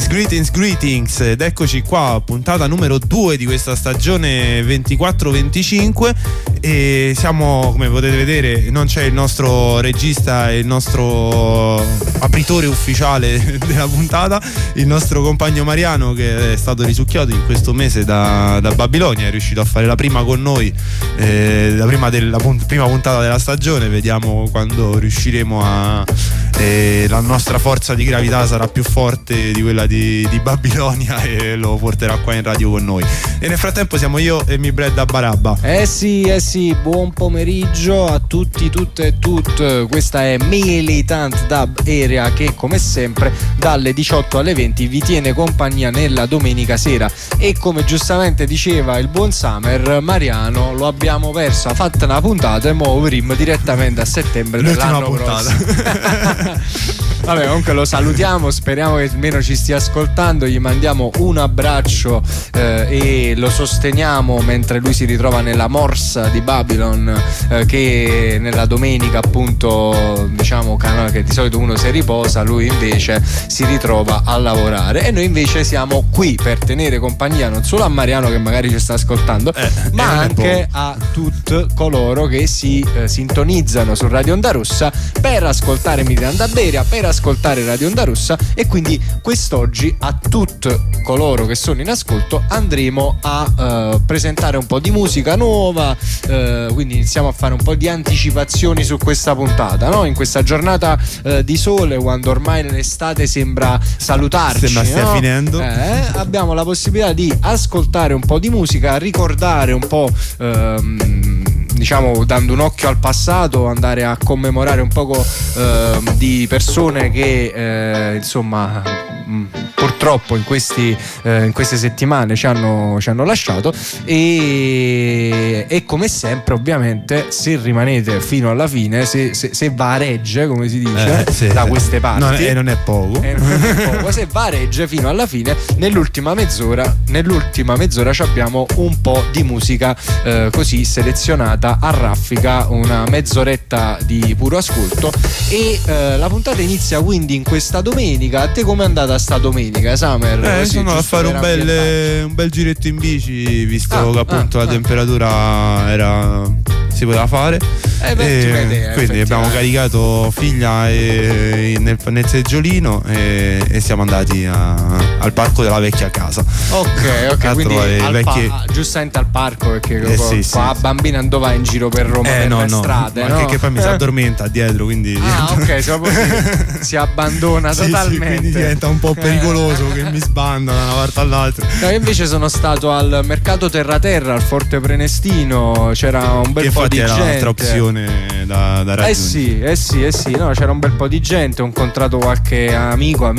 Greetings ed eccoci qua, puntata numero 2 di questa stagione 24-25 e siamo, come potete vedere, non c'è il nostro regista e il nostro apritore ufficiale della puntata, il nostro compagno Mariano, che è stato risucchiato in questo mese da Babilonia, è riuscito a fare la prima con noi, la prima puntata della stagione. Vediamo quando riusciremo la nostra forza di gravità sarà più forte di quella di Babilonia e lo porterà qua in radio con noi. E nel frattempo siamo io e mi Brad da Barabba. Sì, buon pomeriggio a tutti, tutte e tutte. Questa è Militant Dub Area che, come sempre, dalle 18 alle 20 vi tiene compagnia nella domenica sera. E come giustamente diceva il buon Summer, Mariano lo abbiamo perso, ha fatto una puntata e mo avremo direttamente a settembre dell'anno prossimo. Vabbè, comunque lo salutiamo, speriamo che almeno ci stia ascoltando, gli mandiamo un abbraccio e lo sosteniamo mentre lui si ritrova nella morsa di Babylon, che nella domenica, appunto, diciamo che di solito uno si riposa, lui invece si ritrova a lavorare. E noi invece siamo qui per tenere compagnia non solo a Mariano, che magari ci sta ascoltando, ma anche a tutti coloro che si sintonizzano su Radio Onda Rossa per ascoltare Militant Dub Area, per ascoltare Radio Onda Rossa. E quindi quest'oggi a tutti coloro che sono in ascolto andremo a presentare un po' di musica nuova, quindi iniziamo a fare un po' di anticipazioni su questa puntata, no? In questa giornata di sole, quando ormai l'estate sembra salutarci, sembra stia finendo, abbiamo la possibilità di ascoltare un po' di musica, ricordare un po', diciamo, dando un occhio al passato, andare a commemorare un poco di persone che insomma purtroppo in queste settimane ci hanno lasciato. E come sempre, ovviamente, se rimanete fino alla fine, se va a regge, come si dice, da queste parti, non è poco, se va a regge fino alla fine, nell'ultima mezz'ora ci abbiamo un po' di musica così selezionata a raffica, una mezz'oretta di puro ascolto. E la puntata inizia quindi in questa domenica. A te com'è andata sta domenica, Summer? Sono a fare un bel giretto in bici, visto che appunto la temperatura si poteva fare, quindi abbiamo caricato figlia nel seggiolino e siamo andati al parco della vecchia casa. Ok, quindi giustamente al parco, perché la bambina andava in giro per Roma, per le strade, no? Che poi mi si addormenta dietro, quindi si abbandona totalmente, quindi diventa un po' pericoloso che mi sbanda da una parte all'altra. No, io invece sono stato al mercato Terra a Forte Prenestino, c'era un bel po' di gente. Era un'altra opzione da raggiungere. Sì, no, c'era un bel po' di gente, ho incontrato qualche amico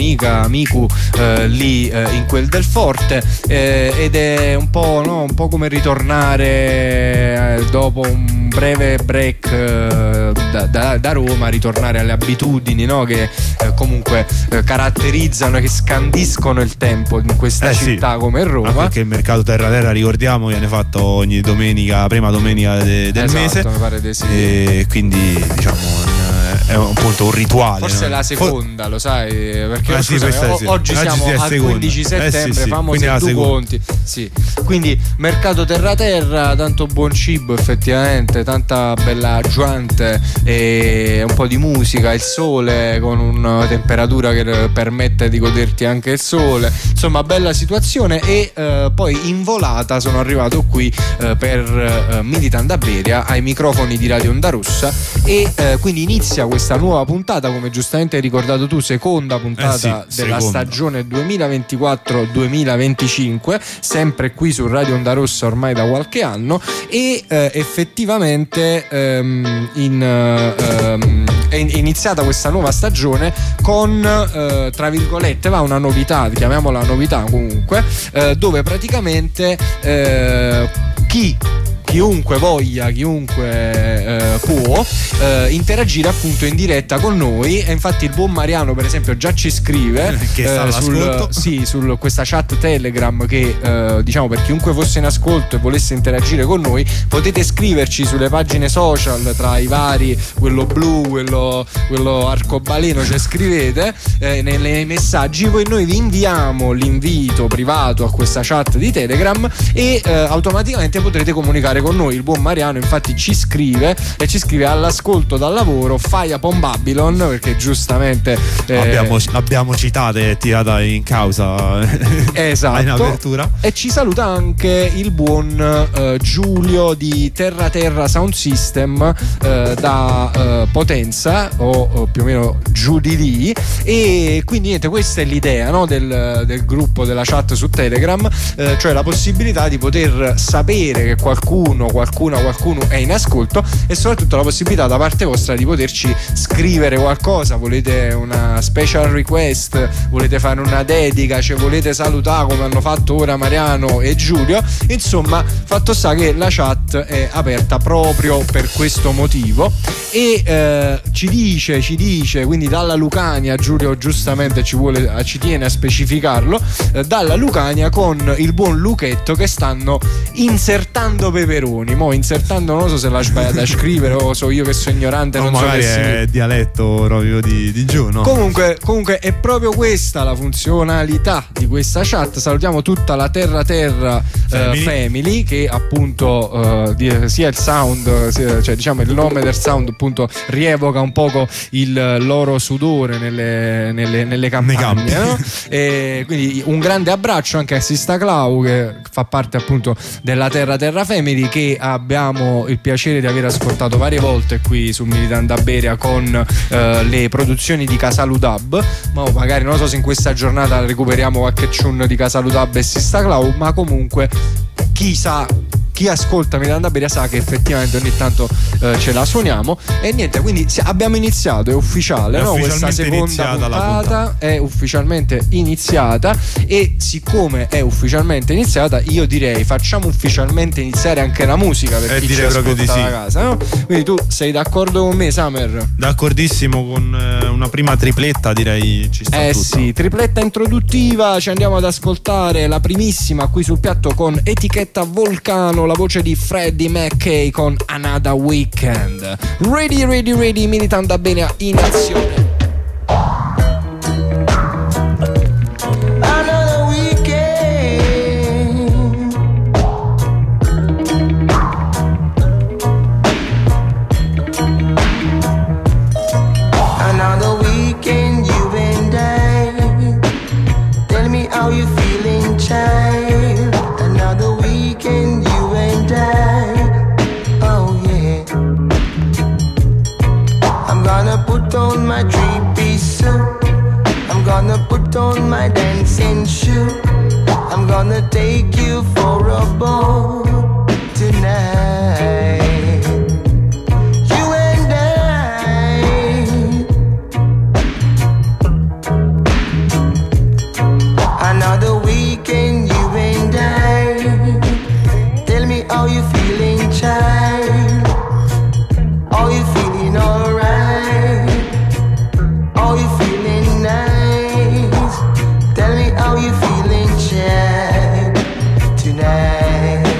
lì in quel del Forte, ed è un po' come ritornare dopo un breve break da Roma, ritornare alle abitudini, no? Che comunque caratterizzano, che scandiscono il tempo in questa città come Roma. Perché il mercato Terra, ricordiamo, viene fatto ogni domenica, prima domenica del mese, mi pare di sì. E quindi, diciamo, è appunto un rituale. Forse la seconda, lo sai, perché oggi siamo al 15 settembre, famosi due conti. Sì. Quindi mercato Terra, tanto buon cibo, effettivamente, tanta bella gente e un po' di musica, il sole con una temperatura che permette di goderti anche il sole, insomma bella situazione. E poi in volata sono arrivato qui per Militant Dub Area ai microfoni di Radio Onda Rossa, e quindi inizia questa nuova puntata, come giustamente hai ricordato tu, seconda puntata della stagione 2024-2025, sempre qui su Radio Onda Rossa ormai da qualche anno. E effettivamente è iniziata questa nuova stagione con tra virgolette una novità, chiamiamola novità comunque, dove praticamente chi chiunque voglia, chiunque può interagire appunto in diretta con noi. E infatti il buon Mariano per esempio già ci scrive che sta all'ascolto. su questa chat Telegram che diciamo per chiunque fosse in ascolto e volesse interagire con noi, potete scriverci sulle pagine social, tra i vari, quello blu, quello arcobaleno, cioè scrivete nei messaggi, poi noi vi inviamo l'invito privato a questa chat di Telegram e automaticamente potrete comunicare con noi. Il buon Mariano infatti ci scrive all'ascolto dal lavoro, fai upon Babylon, perché giustamente l'abbiamo citata e tirata in causa esatto, in apertura. E ci saluta anche il buon Giulio di Terra Sound System da Potenza o più o meno giù di lì. E quindi niente, questa è l'idea, no, del gruppo, della chat su Telegram, cioè la possibilità di poter sapere che qualcuno è in ascolto, e soprattutto la possibilità da parte vostra di poterci scrivere qualcosa. Volete una special request, volete fare una dedica, cioè volete salutare come hanno fatto ora Mariano e Giulio. Insomma, fatto sta che la chat è aperta proprio per questo motivo. E ci dice quindi dalla Lucania, Giulio giustamente ci tiene a specificarlo, dalla Lucania con il buon Luchetto che stanno insertando peperoni. Insertando, non so se l'ha sbagliato a scrivere o so io che sono ignorante, non magari so è dialetto proprio di giù, no? Comunque è proprio questa la funzionalità di questa chat. Salutiamo tutta la Terra Family che appunto sia il sound, cioè diciamo il nome del sound appunto rievoca un poco il loro sudore nelle campagne, no? E quindi un grande abbraccio anche a Sista Clau, che fa parte appunto della Terra Family, che abbiamo il piacere di aver ascoltato varie volte qui su Militant Aberia con le produzioni di Casaludab. Ma magari non so se in questa giornata recuperiamo qualche tune di Casaludab e Sista Clau, ma comunque chi ascolta Militant Aberia sa che effettivamente ogni tanto ce la suoniamo. E niente, quindi abbiamo iniziato, è ufficiale, no? Questa seconda puntata è ufficialmente iniziata, e siccome è ufficialmente iniziata io direi facciamo ufficialmente iniziare anche la musica per chi ci ascolta da casa, no? Quindi tu sei d'accordo con me, Summer? D'accordissimo, con una prima tripletta direi ci sta tutta. Sì, tripletta introduttiva, ci andiamo ad ascoltare la primissima qui sul piatto con etichetta Volcano, la voce di Freddie McKay con Another Weekend. Ready, Militant Aberia in azione. Put on my dancing shoe. I'm gonna take you for a ball tonight. You and I. Another weekend, you and I. Tell me how you feeling, child. Are you feeling alright? Are you feeling nice? Tell me how you feeling, child, tonight.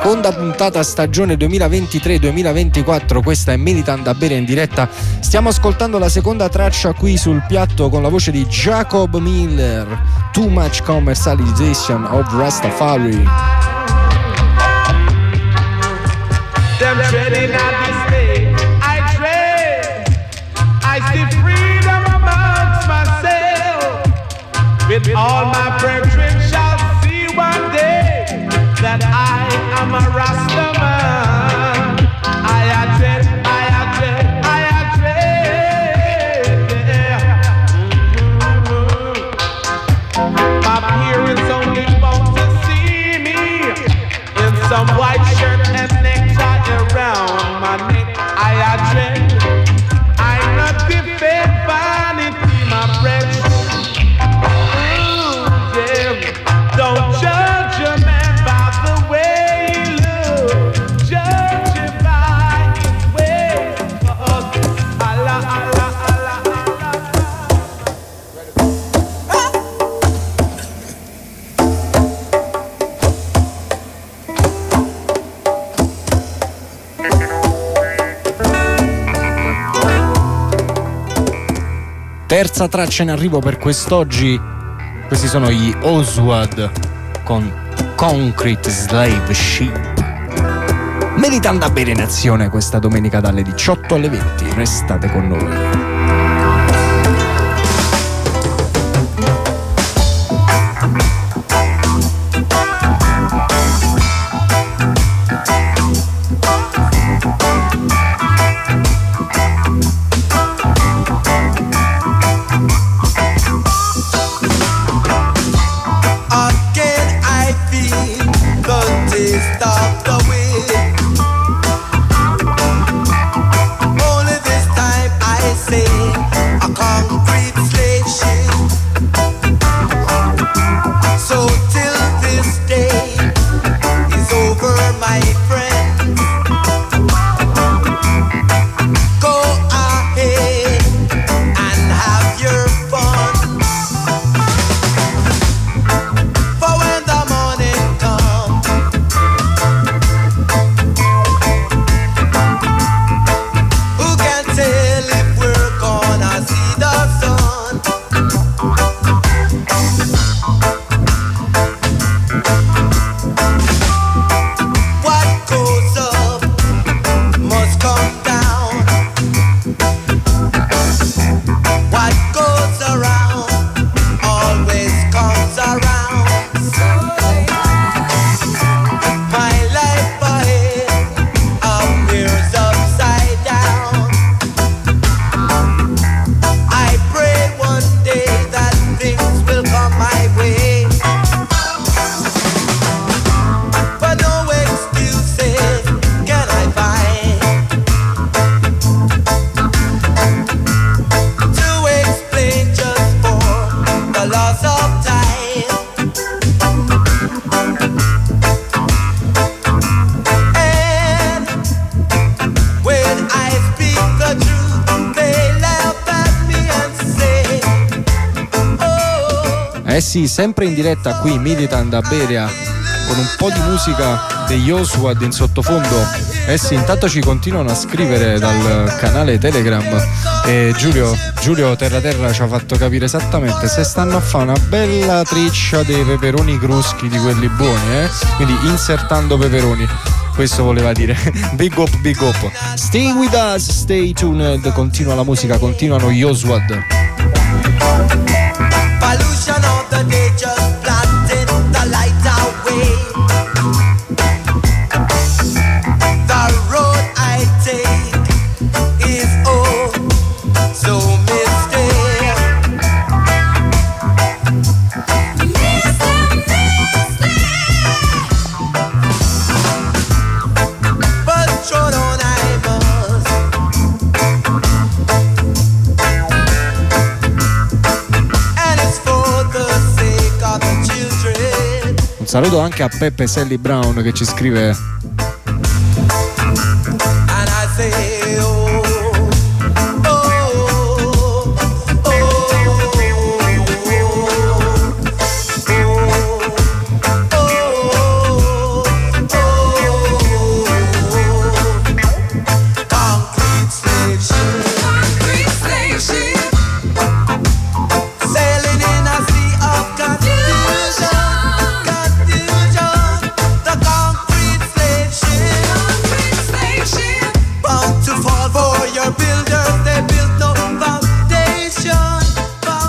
seconda puntata stagione 2023-2024. Questa è Militant da bere in diretta. Stiamo ascoltando la seconda traccia qui sul piatto con la voce di Jacob Miller, Too Much Commercialization of Rastafari. Them treading at this day, I tread. I see freedom amongst myself. With all my brethren shall see one day that I am a Rasta man. I tread, I tread, I tread. My parents only want to see me in some white shirt and necktie around my neck. I dread. I'm not defend vanity, my friend. Ooh, yeah. Don't judge a man by the way he looks. Judge him by his ways. Allah, Allah, Allah, Terza traccia in arrivo per quest'oggi. Questi sono gli Oswald con Concrete Slave Ship. Meritando a bere in azione questa domenica dalle 18 alle 20. Restate con noi. Sì, sempre in diretta qui Militant da Beria con un po' di musica degli Oswald in sottofondo. Sì, intanto ci continuano a scrivere dal canale Telegram e Giulio Terra ci ha fatto capire esattamente se stanno a fare una bella triccia dei peperoni cruschi di quelli buoni, quindi insertando peperoni. Questo voleva dire big up, big up. Stay with us, stay tuned. Continua la musica, continuano gli Oswald. Pollution of the day just blasting the light away. The road I take is oh so mysterious. But short on I must. Un saluto anche a Peppe Sally Brown che ci scrive.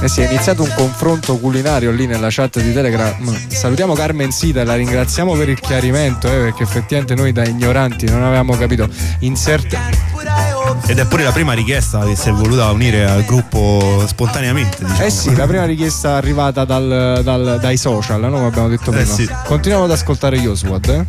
Eh sì, è iniziato un confronto culinario lì nella chat di Telegram. Salutiamo Carmen Sita e la ringraziamo per il chiarimento, perché effettivamente noi da ignoranti non avevamo capito. Ed è pure la prima richiesta che si è voluta unire al gruppo spontaneamente, diciamo. Eh sì, la prima richiesta arrivata dai social, no? Come abbiamo detto prima. Sì. Continuiamo ad ascoltare Yoswad.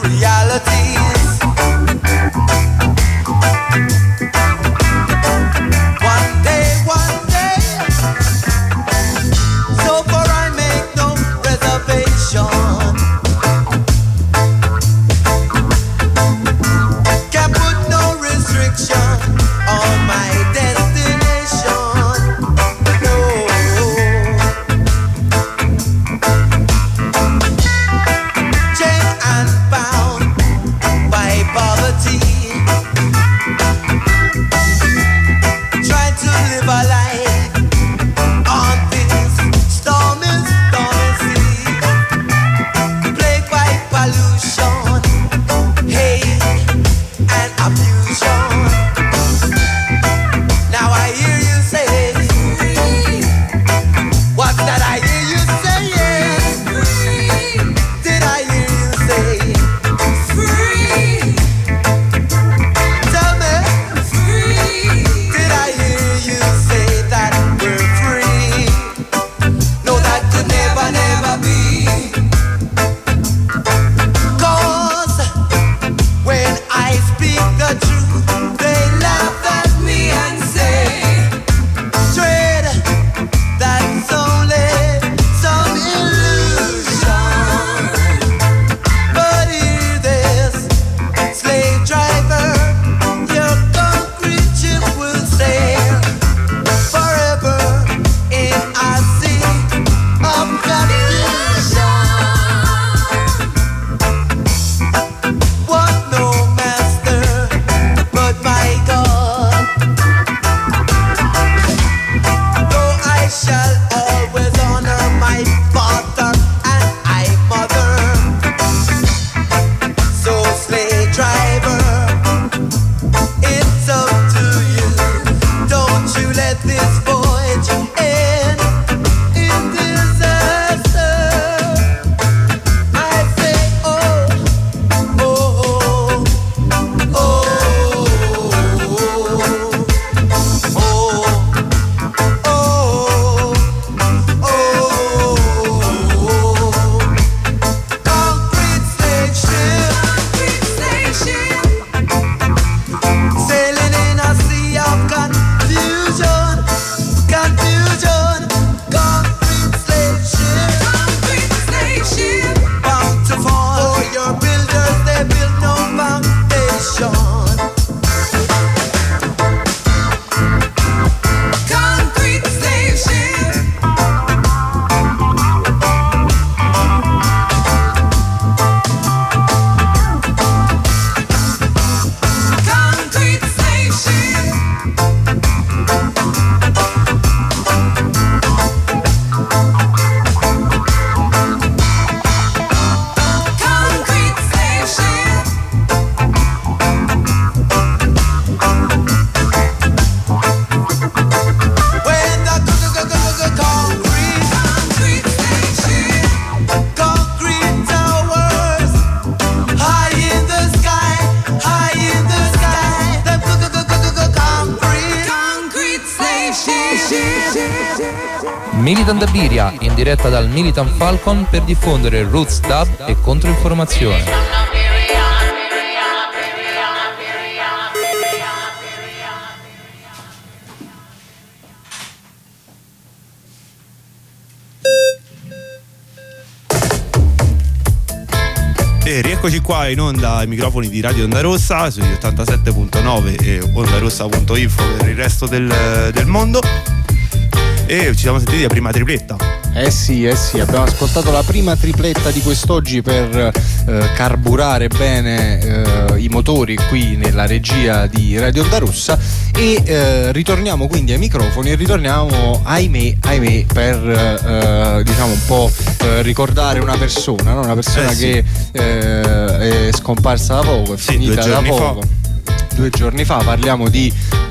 Militant Biria in diretta dal Militant Falcon per diffondere roots dub e controinformazione. E rieccoci qua in onda ai microfoni di Radio Onda Rossa sugli 87.9 e ondarossa.info per il resto del mondo. E ci siamo sentiti la prima tripletta. Eh sì, abbiamo ascoltato la prima tripletta di quest'oggi per carburare bene i motori qui nella regia di Radio Onda Rossa e ritorniamo quindi ai microfoni e ritorniamo ahimè per diciamo un po' ricordare una persona, no? Una persona che è scomparsa da poco, è finita da poco. 2 giorni fa parliamo di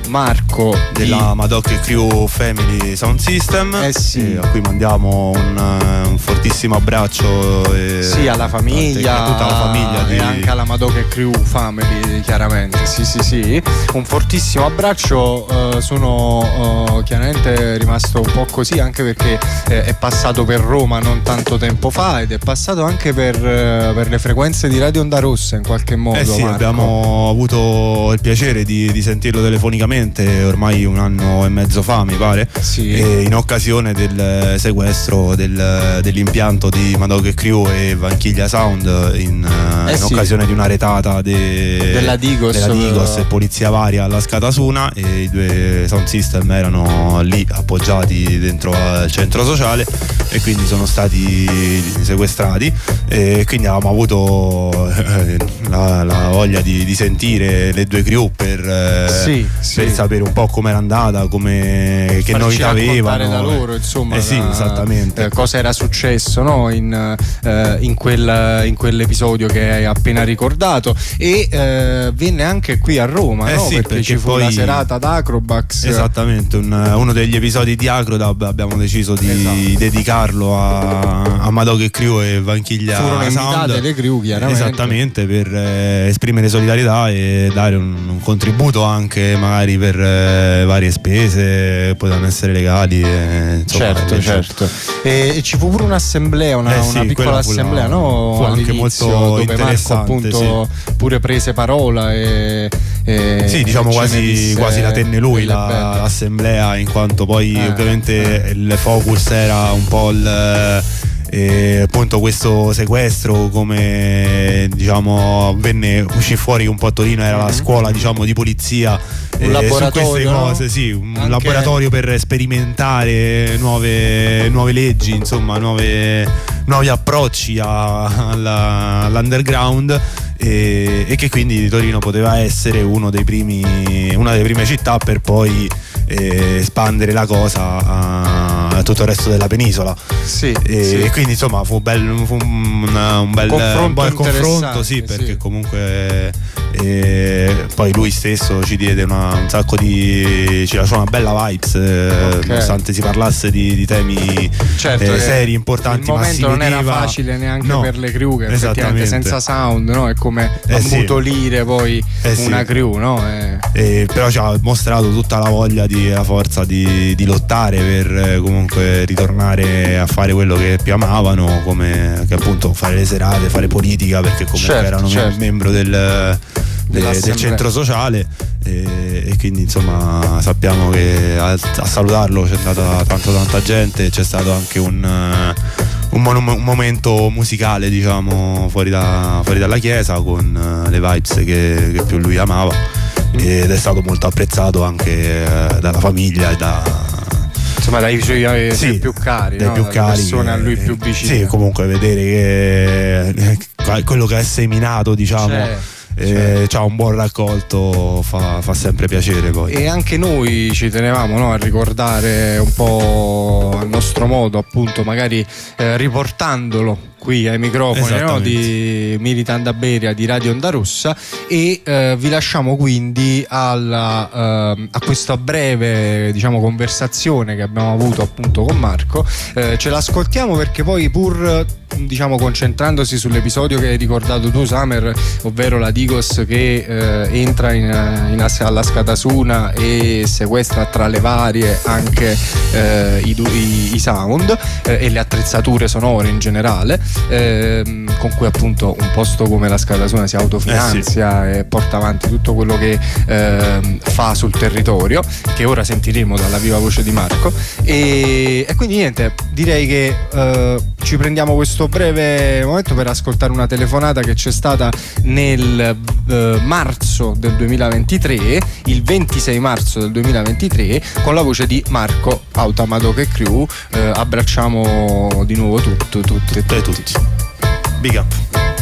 Marco della Madoc Crew Family Sound System, sì. a cui mandiamo un fortissimo abbraccio sì, alla famiglia, a tutta la famiglia e anche alla Madoc Crew Family, chiaramente. Sì, un fortissimo abbraccio. Sono chiaramente rimasto un po' così, anche perché è passato per Roma non tanto tempo fa, ed è passato anche per le frequenze di Radio Onda Rossa in qualche modo. Sì, Marco. abbiamo avuto il piacere di sentirlo telefonicamente ormai 1 anno e mezzo fa, mi pare, sì. In occasione del sequestro dell'impianto di Madoc Crew e Vanchiglia Sound in occasione di una retata della Digos e polizia varia alla Scatasuna, e i 2 sound system erano lì appoggiati dentro al centro sociale e quindi sono stati sequestrati, e quindi avevamo avuto la voglia di sentire le 2 crew per sapere un po' com'era andata, che novità avevano da loro, insomma, esattamente, cosa era successo, no? in quell'episodio che hai appena ricordato, e venne anche qui a Roma, no? perché ci fu la serata ad Acrobax. Esattamente, uno degli episodi di Acrodab abbiamo deciso di dedicarlo a Madoc Crew e Vanchiglia Sound. Furono invitate le crew, chiaramente. Esattamente, per esprimere solidarietà e dare un contributo anche magari per varie spese, potevano essere legali, certo. E ci fu pure un'assemblea, una piccola assemblea, no? Fu anche molto dove interessante, Marco appunto pure prese parola sì, diciamo quasi la tenne lui l'assemblea, in quanto poi ovviamente il focus era un po' appunto questo sequestro, come diciamo uscì fuori un po' a Torino, era la scuola, diciamo, di polizia, un laboratorio, su queste cose, un laboratorio per sperimentare nuove leggi, insomma nuovi approcci all'underground, e che quindi Torino poteva essere una delle prime città per poi espandere la cosa a tutto il resto della penisola. E quindi insomma fu un bel confronto, perché comunque poi lui stesso ci diede ci lasciò una bella vibes, nonostante si parlasse di temi seri, importanti, il ma momento non era facile neanche per le crew, che effettivamente senza sound, no? È come ammutolire poi una crew, no? Però ci ha mostrato tutta la voglia, la forza di lottare per comunque ritornare a fare quello che più amavano, che appunto fare le serate, fare politica, perché comunque erano membro del centro sociale, e quindi insomma sappiamo che a salutarlo c'è andata tanta gente, c'è stato anche un momento musicale, diciamo, fuori dalla chiesa, con le vibes che più lui amava, ed è stato molto apprezzato anche dalla famiglia e dai suoi più cari, dai più cari, persone a lui più vicine. Sì, comunque vedere che quello che è seminato, diciamo, c'ha un buon raccolto, fa sempre piacere poi. E anche noi ci tenevamo, no, a ricordare un po' al nostro modo, appunto, magari riportandolo qui ai microfoni, no, di Militant Aberia, di Radio Onda Rossa, e vi lasciamo quindi a questa breve, diciamo, conversazione che abbiamo avuto appunto con Marco. Ce l'ascoltiamo perché poi, pur diciamo concentrandosi sull'episodio che hai ricordato tu, Samer, ovvero la Digos che entra alla Scatasuna e sequestra tra le varie anche i sound e le attrezzature sonore in generale, con cui appunto un posto come la Scatasuna si autofinanzia e porta avanti tutto quello che fa sul territorio, che ora sentiremo dalla viva voce di Marco. E quindi niente, direi che ci prendiamo questo breve momento per ascoltare una telefonata che c'è stata nel marzo del 2023, il 26 marzo del 2023, con la voce di Marco Madoc e Crew. Abbracciamo di nuovo tutti. Big up.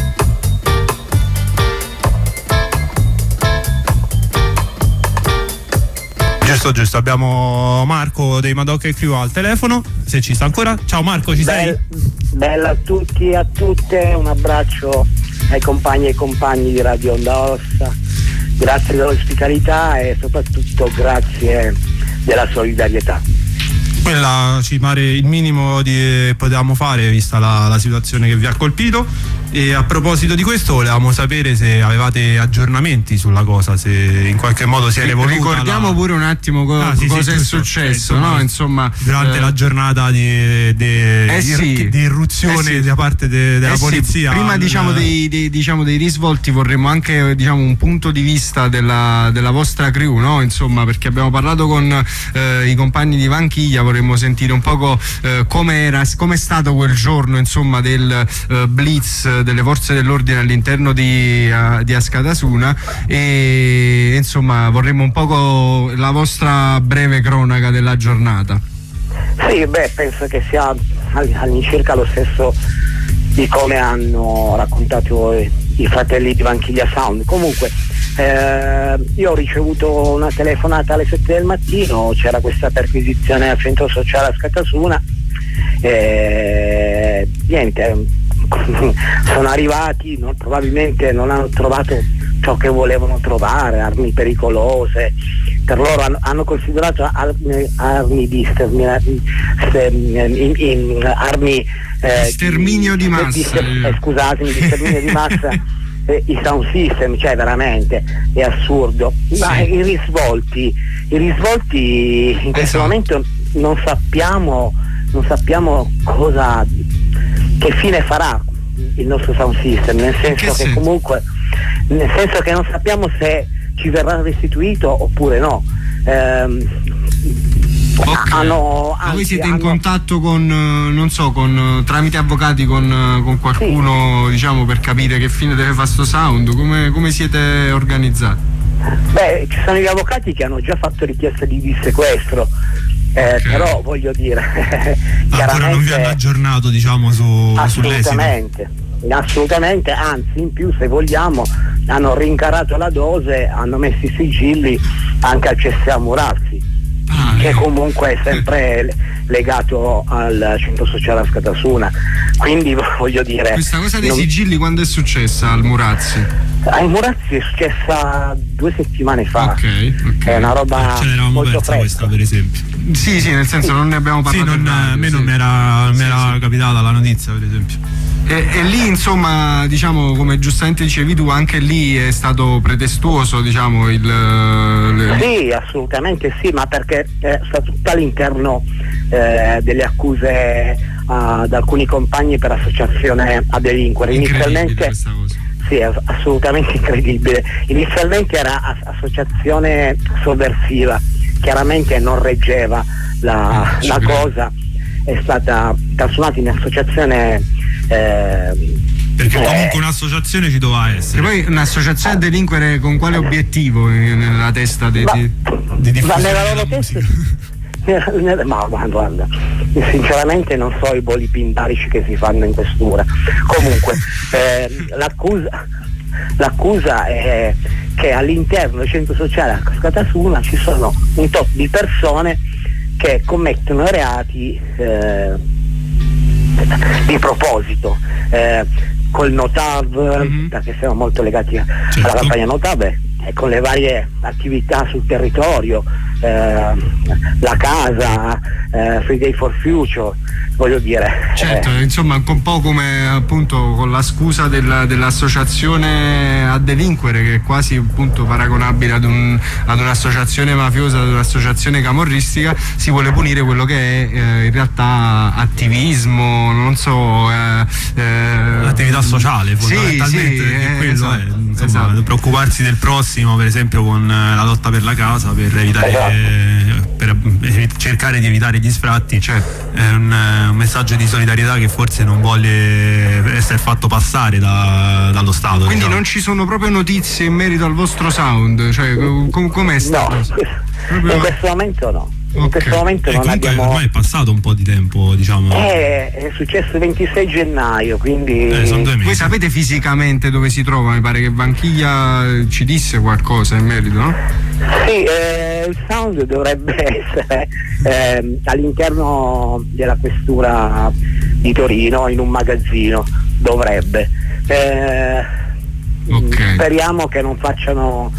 Giusto, abbiamo Marco dei Madoc e Crew al telefono, se ci sta ancora. Ciao Marco, ci sei? Bella a tutti e a tutte, un abbraccio ai compagni e compagni di Radio Onda Rossa. grazie dell'ospitalità e soprattutto grazie della solidarietà. Quella ci pare il minimo che potevamo fare vista la situazione che vi ha colpito. E a proposito di questo volevamo sapere se avevate aggiornamenti sulla cosa, se in qualche modo si è evoluta. Ricordiamo pure un attimo cosa è successo, no? Insomma, durante la giornata di irruzione da parte della polizia. Prima dei risvolti vorremmo anche un punto di vista della vostra crew, no? Insomma, perché abbiamo parlato con i compagni di Vanchiglia, vorremmo sentire un poco com'è stato quel giorno, insomma, del blitz delle forze dell'ordine all'interno di Askatasuna, e insomma vorremmo un poco la vostra breve cronaca della giornata. Sì, penso che sia all'incirca lo stesso di come hanno raccontato i fratelli di Vanchiglia Sound. Comunque io ho ricevuto una telefonata alle 7 del mattino, c'era questa perquisizione al centro sociale Askatasuna, niente, sono arrivati, probabilmente non hanno trovato ciò che volevano trovare, armi pericolose, per loro hanno considerato armi di sterminio di massa, scusatemi, di sterminio di massa, i sound system, cioè veramente è assurdo. Sì. Ma i risvolti in questo momento non sappiamo cosa, che fine farà il nostro sound system, nel senso che non sappiamo se ci verrà restituito oppure no. Voi siete in contatto con tramite avvocati con qualcuno, sì, diciamo, per capire che fine deve fare sto sound? Come siete organizzati? Ci sono gli avvocati che hanno già fatto richiesta di dissequestro. Però voglio dire ancora non vi hanno aggiornato, diciamo, sull'esito. Assolutamente, anzi, in più, se vogliamo, hanno rincarato la dose, hanno messo i sigilli anche al CSA Murazzi, che comunque è sempre legato al centro sociale Askatasuna. Quindi voglio dire, questa cosa dei sigilli quando è successa al Murazzi? Ai Murazzi è successa 2 settimane fa. Okay. È una roba ce l'eravamo molto persa fresca. questa, per esempio. Sì, nel senso non ne abbiamo parlato. A me non mi era capitata la notizia, per esempio. E lì, insomma, diciamo, come giustamente dicevi tu, anche lì è stato pretestuoso, diciamo, Sì, assolutamente sì, ma perché sta tutto all'interno delle accuse ad alcuni compagni per associazione a delinquere. Inizialmente questa cosa. Sì, è assolutamente incredibile. Inizialmente era associazione sovversiva, chiaramente non reggeva la cosa, è stata trasformata in associazione perché comunque un'associazione ci doveva essere. E poi un'associazione a delinquere con quale obiettivo nella testa di diffusione nella loro testa? Ma guarda, sinceramente non so i voli pindarici che si fanno in questura. Comunque l'accusa è che all'interno del centro sociale Askatasuna ci sono un tot di persone che commettono reati di proposito, col Notav, perché siamo molto legati alla campagna Notav, e con le varie attività sul territorio, la casa, Free Day for Future, voglio dire. Certo, insomma, un po' come appunto con la scusa dell'associazione a delinquere, che è quasi appunto paragonabile ad un'associazione mafiosa, ad un'associazione camorristica, si vuole punire quello che è in realtà attivismo, non so, attività sociale, fondamentalmente. Quello è, insomma, preoccuparsi del prossimo, per esempio con la lotta per la casa, per evitare per cercare di evitare gli sfratti. È un messaggio di solidarietà che forse non vuole essere fatto passare dallo Stato. Quindi non ci sono proprio notizie in merito al vostro sound, cioè com'è stato? No, in questo momento no. In questo momento non abbiamo. Ormai è passato un po' di tempo, diciamo. È successo il 26 gennaio, quindi. Sono 2 mesi. Voi sapete fisicamente dove si trova? Mi pare che Vanchiglia ci disse qualcosa in merito, no? Sì, il sound dovrebbe essere all'interno della questura di Torino, in un magazzino. Dovrebbe. Speriamo che non facciano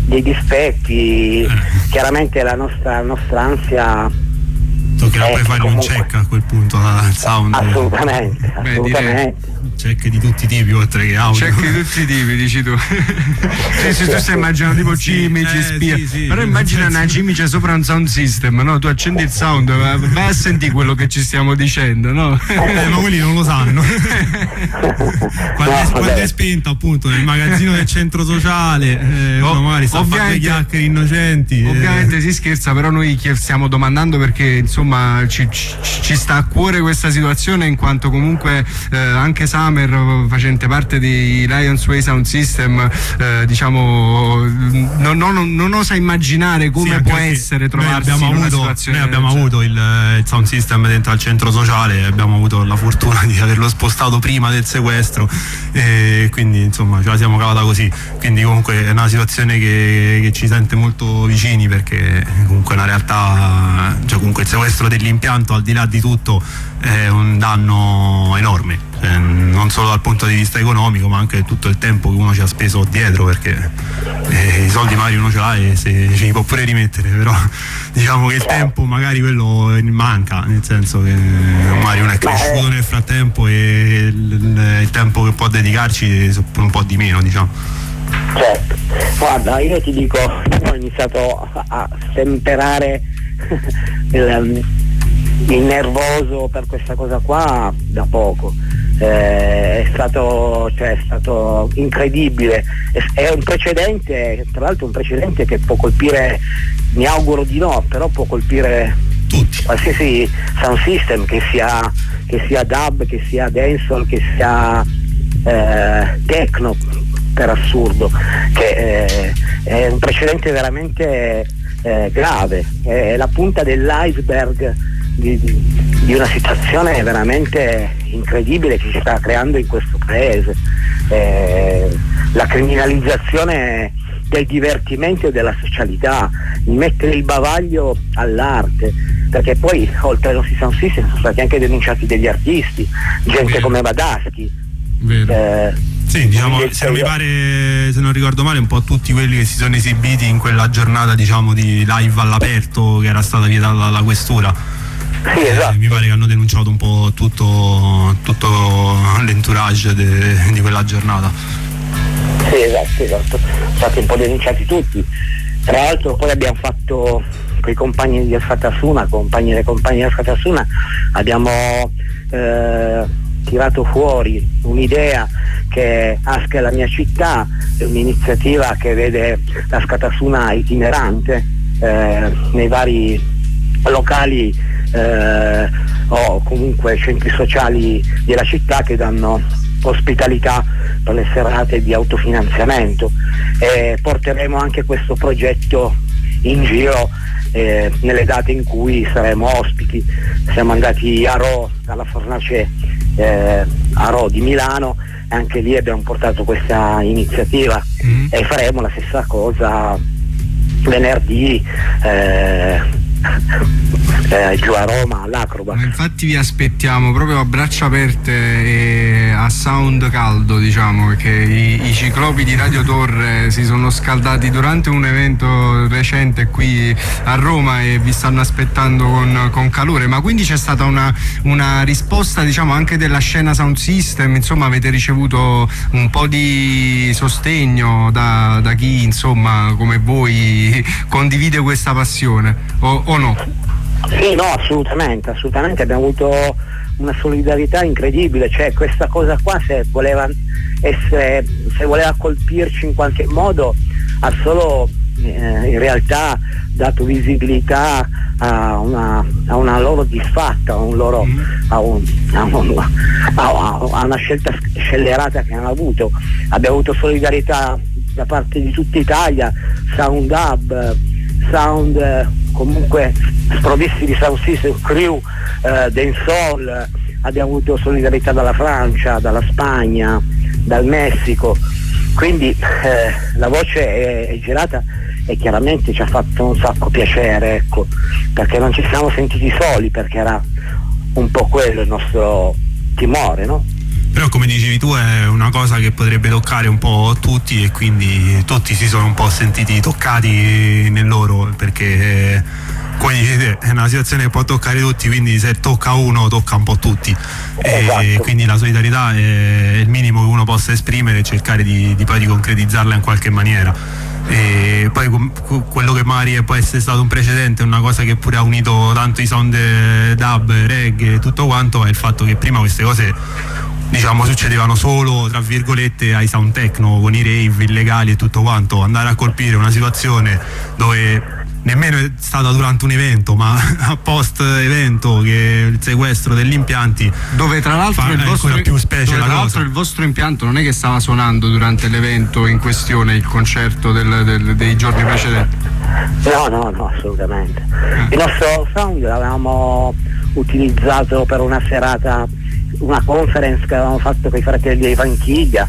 dei dispetti. Chiaramente la nostra ansia toccherà poi fare un check a quel punto al sound. Assolutamente. Check di tutti i tipi oltre che audio. Check di tutti i tipi, dici tu. Se tu stai immaginando tipo cimici, spia. Però immagina una cimice sopra un sound system, no? Tu accendi il sound, vai a sentire quello che ci stiamo dicendo, no? Ma quelli non lo sanno. Quando è spento appunto nel magazzino del centro sociale, uno magari sta a fare due chiacchiere innocenti. Ovviamente si scherza, però noi stiamo domandando perché insomma ci sta a cuore questa situazione, in quanto comunque anche Summer, facente parte di Lions Way Sound System, diciamo non osa immaginare come può essere trovarsi in una situazione. Noi abbiamo avuto il sound system dentro al centro sociale e abbiamo avuto la fortuna di averlo spostato prima del sequestro, e quindi insomma ce la siamo cavata così. Quindi comunque è una situazione che ci sente molto vicini, perché comunque è una realtà, cioè comunque il sequestro dell'impianto, al di là di tutto, è un danno enorme, non solo dal punto di vista economico, ma anche tutto il tempo che uno ci ha speso dietro, perché i soldi magari uno ce l'ha e ce li può pure rimettere, però diciamo che il tempo magari quello manca, nel senso che magari uno è cresciuto nel frattempo e il tempo che può dedicarci è un po' di meno, diciamo. Certo, guarda, io ti dico, ho iniziato a temperare il nervoso per questa cosa qua da poco. È stato incredibile. È un precedente, tra l'altro un precedente che può colpire, mi auguro di no, però può colpire tutti, qualsiasi sound system, che sia dub, che sia dancehall, che sia techno, per assurdo, che è un precedente veramente grave, è la punta dell'iceberg di una situazione veramente incredibile che si sta creando in questo paese. La criminalizzazione del divertimento e della socialità, il mettere il bavaglio all'arte, perché poi oltre ai nostri sound system sono stati anche denunciati degli artisti, gente come Badaschi. Sì, diciamo, se non mi pare, se non ricordo male, un po' tutti quelli che si sono esibiti in quella giornata, diciamo, di live all'aperto che era stata vietata dalla questura. Sì, esatto. Mi pare che hanno denunciato un po' tutto l'entourage di quella giornata. Sì, esatto. Sono stati un po' denunciati tutti. Tra l'altro poi abbiamo fatto con i compagni di Asfatasuna, compagni di Asfatasuna, abbiamo tirato fuori un'idea che Asca è la mia città, è un'iniziativa che vede la Scatasuna itinerante nei vari locali o comunque centri sociali della città, che danno ospitalità per le serate di autofinanziamento, e porteremo anche questo progetto in giro nelle date in cui saremo ospiti. Siamo andati a Rho, alla fornace a Rho di Milano, e anche lì abbiamo portato questa iniziativa e faremo la stessa cosa venerdì giù a Roma, all'Acroba. Infatti vi aspettiamo proprio a braccia aperte e a sound caldo, diciamo, perché i ciclopi di Radio Torre si sono scaldati durante un evento recente qui a Roma e vi stanno aspettando con calore. Ma quindi c'è stata una risposta, diciamo, anche della scena sound system, insomma avete ricevuto un po' di sostegno da chi, insomma, come voi condivide questa passione o no? Sì, no, assolutamente, abbiamo avuto una solidarietà incredibile, cioè questa cosa qua, se voleva colpirci in qualche modo, ha solo in realtà dato visibilità a una loro disfatta, a una scelta scellerata che hanno avuto. Abbiamo avuto solidarietà da parte di tutta Italia, sound hub, sound comunque sprovvisti di sound system, crew, dancehall. Abbiamo avuto solidarietà dalla Francia, dalla Spagna, dal Messico, quindi la voce è girata e chiaramente ci ha fatto un sacco piacere, ecco, perché non ci siamo sentiti soli, perché era un po' quello il nostro timore, no? Però come dicevi tu è una cosa che potrebbe toccare un po' tutti, e quindi tutti si sono un po' sentiti toccati nel loro, perché come dicete è una situazione che può toccare tutti, quindi se tocca uno tocca un po' tutti. Esatto. E quindi la solidarietà è il minimo che uno possa esprimere e cercare di poi di concretizzarla in qualche maniera. E poi quello che magari può essere stato un precedente, una cosa che pure ha unito tanto i sound dub, reggae e tutto quanto, è il fatto che prima queste cose, diciamo, succedevano solo tra virgolette ai sound techno, con i rave illegali e tutto quanto. Andare a colpire una situazione dove nemmeno è stata durante un evento, ma a post evento, che il sequestro degli impianti, dove tra l'altro il vostro impianto non è che stava suonando durante l'evento in questione, il concerto dei giorni precedenti. No, assolutamente. Il nostro sound l'avevamo utilizzato per una serata, una conference che avevamo fatto con i fratelli di Vanchiglia,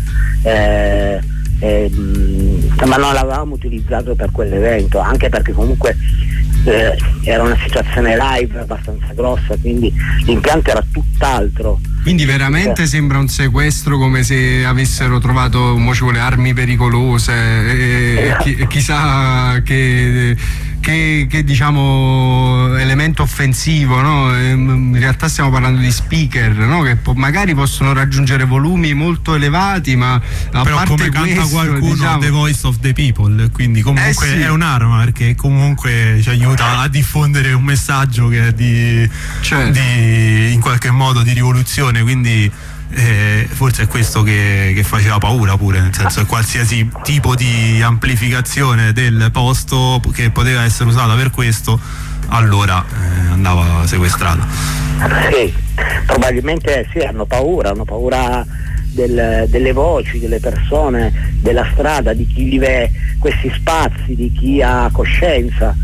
ma non l'avevamo utilizzato per quell'evento, anche perché comunque era una situazione live abbastanza grossa, quindi l'impianto era tutt'altro. Quindi veramente sembra un sequestro, come se avessero trovato, mo ci vuole, armi pericolose, chissà che diciamo elemento offensivo, no? In realtà stiamo parlando di speaker, no? Che magari possono raggiungere volumi molto elevati, ma a però parte come questo, canta qualcuno, diciamo, The Voice of the People, quindi comunque sì, è un'arma, perché comunque ci aiuta a diffondere un messaggio che è di in qualche modo di rivoluzione, quindi forse è questo che faceva paura pure, nel senso che qualsiasi tipo di amplificazione del posto che poteva essere usata per questo, allora andava sequestrata. Sì, probabilmente sì, hanno paura delle voci, delle persone, della strada, di chi vive questi spazi, di chi ha coscienza.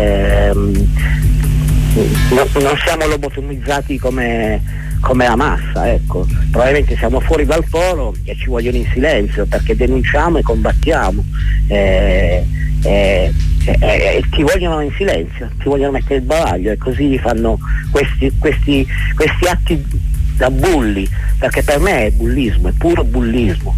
Non siamo lobotomizzati come la massa, ecco. Probabilmente siamo fuori dal foro e ci vogliono in silenzio, perché denunciamo e combattiamo, ti vogliono in silenzio, ti vogliono mettere il bavaglio, e così fanno questi atti da bulli, perché per me è bullismo, è puro bullismo.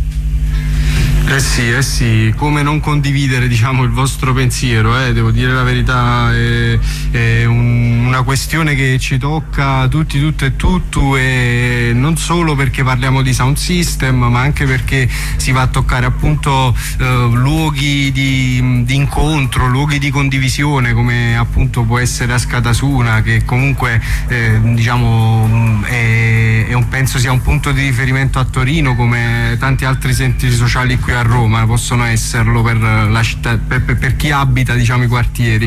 Sì, come non condividere, diciamo, il vostro pensiero, devo dire la verità, è una questione che ci tocca tutti, tutto e tutto, e non solo perché parliamo di sound system, ma anche perché si va a toccare appunto luoghi di incontro, luoghi di condivisione, come appunto può essere Askatasuna, che comunque diciamo penso sia un punto di riferimento a Torino, come tanti altri centri sociali qui a Roma possono esserlo per la città, per chi abita, diciamo, i quartieri.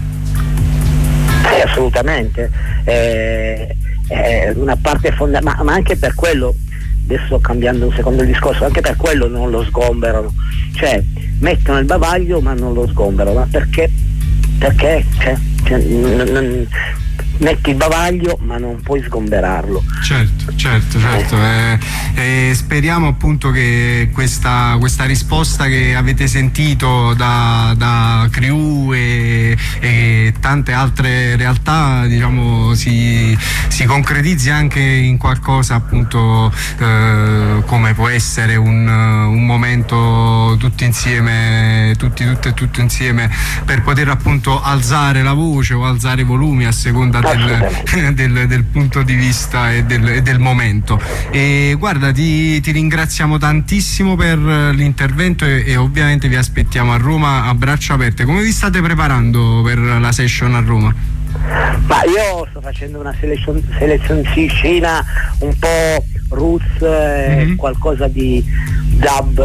Assolutamente, una parte fondamentale, ma anche per quello, adesso cambiando un secondo il discorso, anche per quello non lo sgomberano, cioè mettono il bavaglio ma non lo sgomberano, ma perché metti il bavaglio ma non puoi sgomberarlo. Certo. Speriamo appunto che questa risposta che avete sentito da Crew e tante altre realtà, diciamo, si concretizzi anche in qualcosa, appunto, come può essere un momento tutti insieme, tutti insieme, per poter appunto alzare la voce o alzare i volumi a seconda del punto di vista e del momento. E guarda, ti ringraziamo tantissimo per l'intervento e ovviamente vi aspettiamo a Roma a braccia aperte. Come vi state preparando per la session a Roma? Ma io sto facendo una selezioncina un po' roots, qualcosa di dub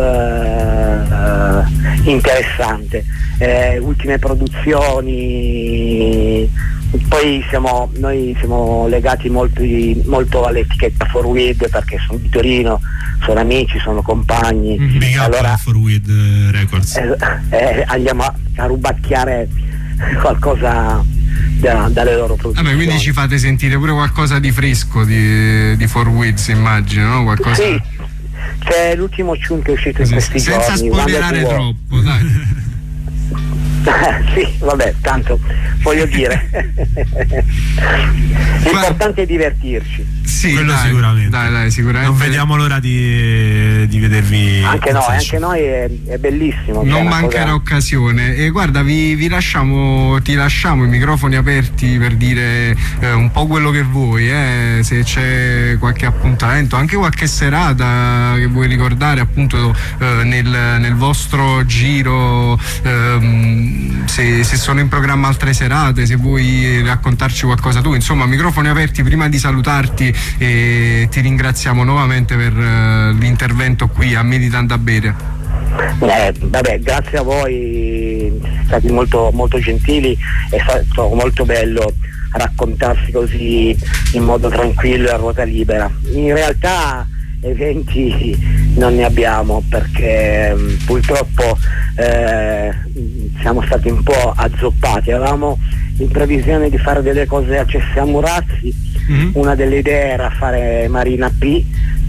interessante, ultime produzioni. Poi noi siamo legati molto all'etichetta 4Weed, perché sono di Torino, sono amici, sono compagni. Big up allora 4Weed Records. Andiamo a rubacchiare qualcosa dalle loro produzioni. Quindi ci fate sentire pure qualcosa di fresco di 4Weed, immagino, no? Qualcosa... Sì, c'è l'ultimo tune che è uscito in questi giorni, senza spoilerare troppo, dai. Sì, vabbè, tanto voglio dire l'importante è divertirci. Sì, quello dai, sicuramente. Dai, sicuramente. Non vediamo l'ora di vedervi. Anche noi è bellissimo. Non mancherà occasione. E guarda, ti lasciamo i microfoni aperti per dire un po' quello che vuoi, se c'è qualche appuntamento, anche qualche serata che vuoi ricordare appunto nel vostro giro, se sono in programma altre serate, se vuoi raccontarci qualcosa tu, insomma, microfoni aperti. Prima di salutarti e ti ringraziamo nuovamente per l'intervento qui a Militant da Beria. Vabbè, grazie a voi, siete stati molto, molto gentili, è stato molto bello raccontarsi così in modo tranquillo e a ruota libera. In realtà eventi non ne abbiamo perché purtroppo siamo stati un po' azzoppati. Avevamo in previsione di fare delle cose a Cessi a Murazzi. Una delle idee era fare Marina P,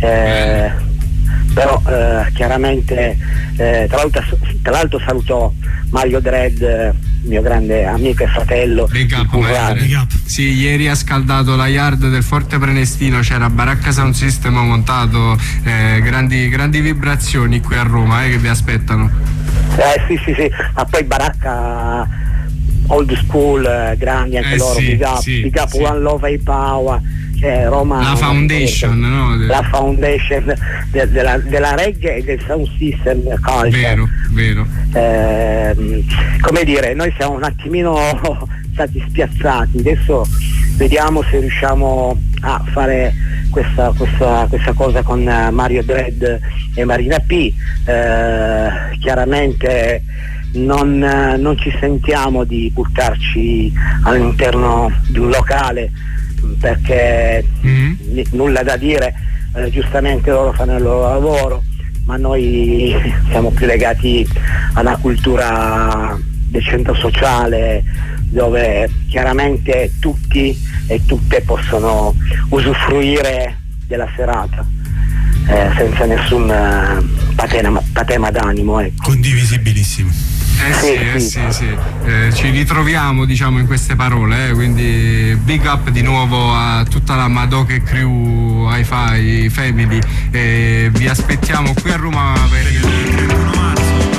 però chiaramente tra l'altro saluto Mario Dredd, mio grande amico e fratello. Big up. Sì, ieri ha scaldato la yard del Forte Prenestino, c'era Baracca Sound System montato, grandi vibrazioni qui a Roma che vi aspettano. Sì, ma poi Baracca old school, grandi anche loro, sì, big up One Love e Power, cioè Roma, la foundation, no? La foundation della reggae e del sound system culture. Vero. Come dire, noi siamo un attimino stati spiazzati, adesso vediamo se riusciamo a fare questa cosa con Mario Dredd e Marina P. Chiaramente non ci sentiamo di buttarci all'interno di un locale perché nulla da dire, giustamente loro fanno il loro lavoro, ma noi siamo più legati alla cultura del centro sociale dove chiaramente tutti e tutte possono usufruire della serata senza nessun patema d'animo, ecco. Condivisibilissimo. Sì. Ci ritroviamo, diciamo, in queste parole, quindi big up di nuovo a tutta la Madoka Crew, Hi-Fi Family, e vi aspettiamo qui a Roma per il 31 marzo.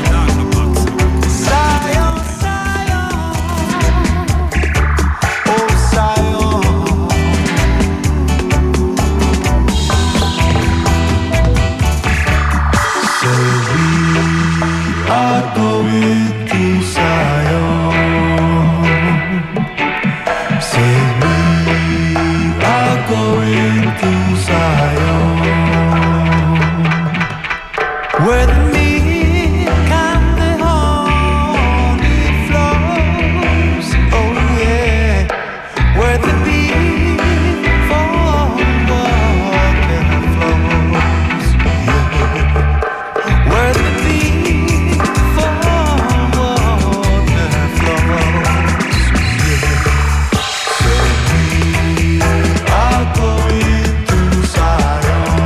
Where the milk and the honey flows, oh yeah. Where the beautiful water flows, yeah. Where the beautiful water flows, yeah. So we are going to Zion.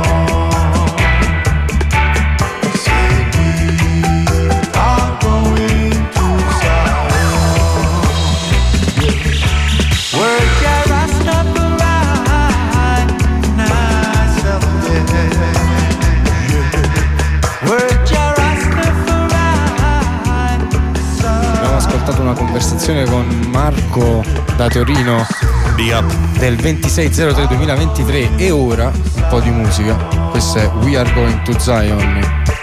Una conversazione con Marco da Torino del 26/03/2023 e ora un po' di musica. Questo è We Are Going to Zion,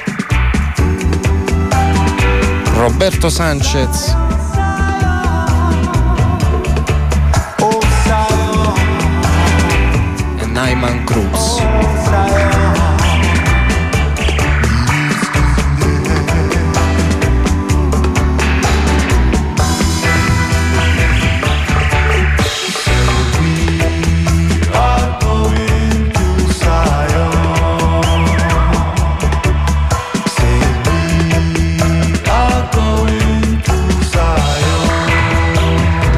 Roberto Sanchez e Nyman Cruz.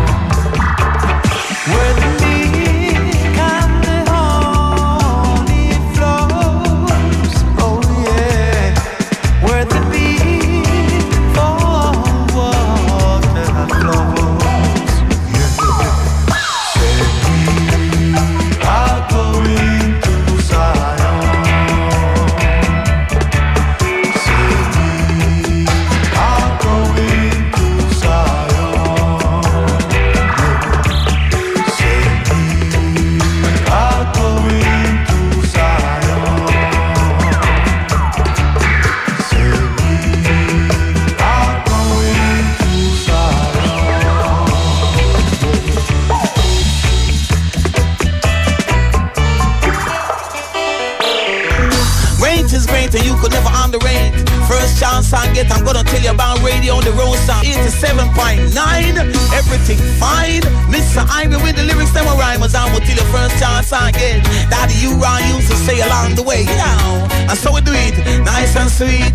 Where the milk and the honey sound get. I'm gonna tell you about radio on the road sound 87.9. Everything fine. Mr. Ivy with the lyrics, them rhymers. I will tell you first chance I get. Daddy, you run used to say along the way, you know. And so we do it, nice and sweet.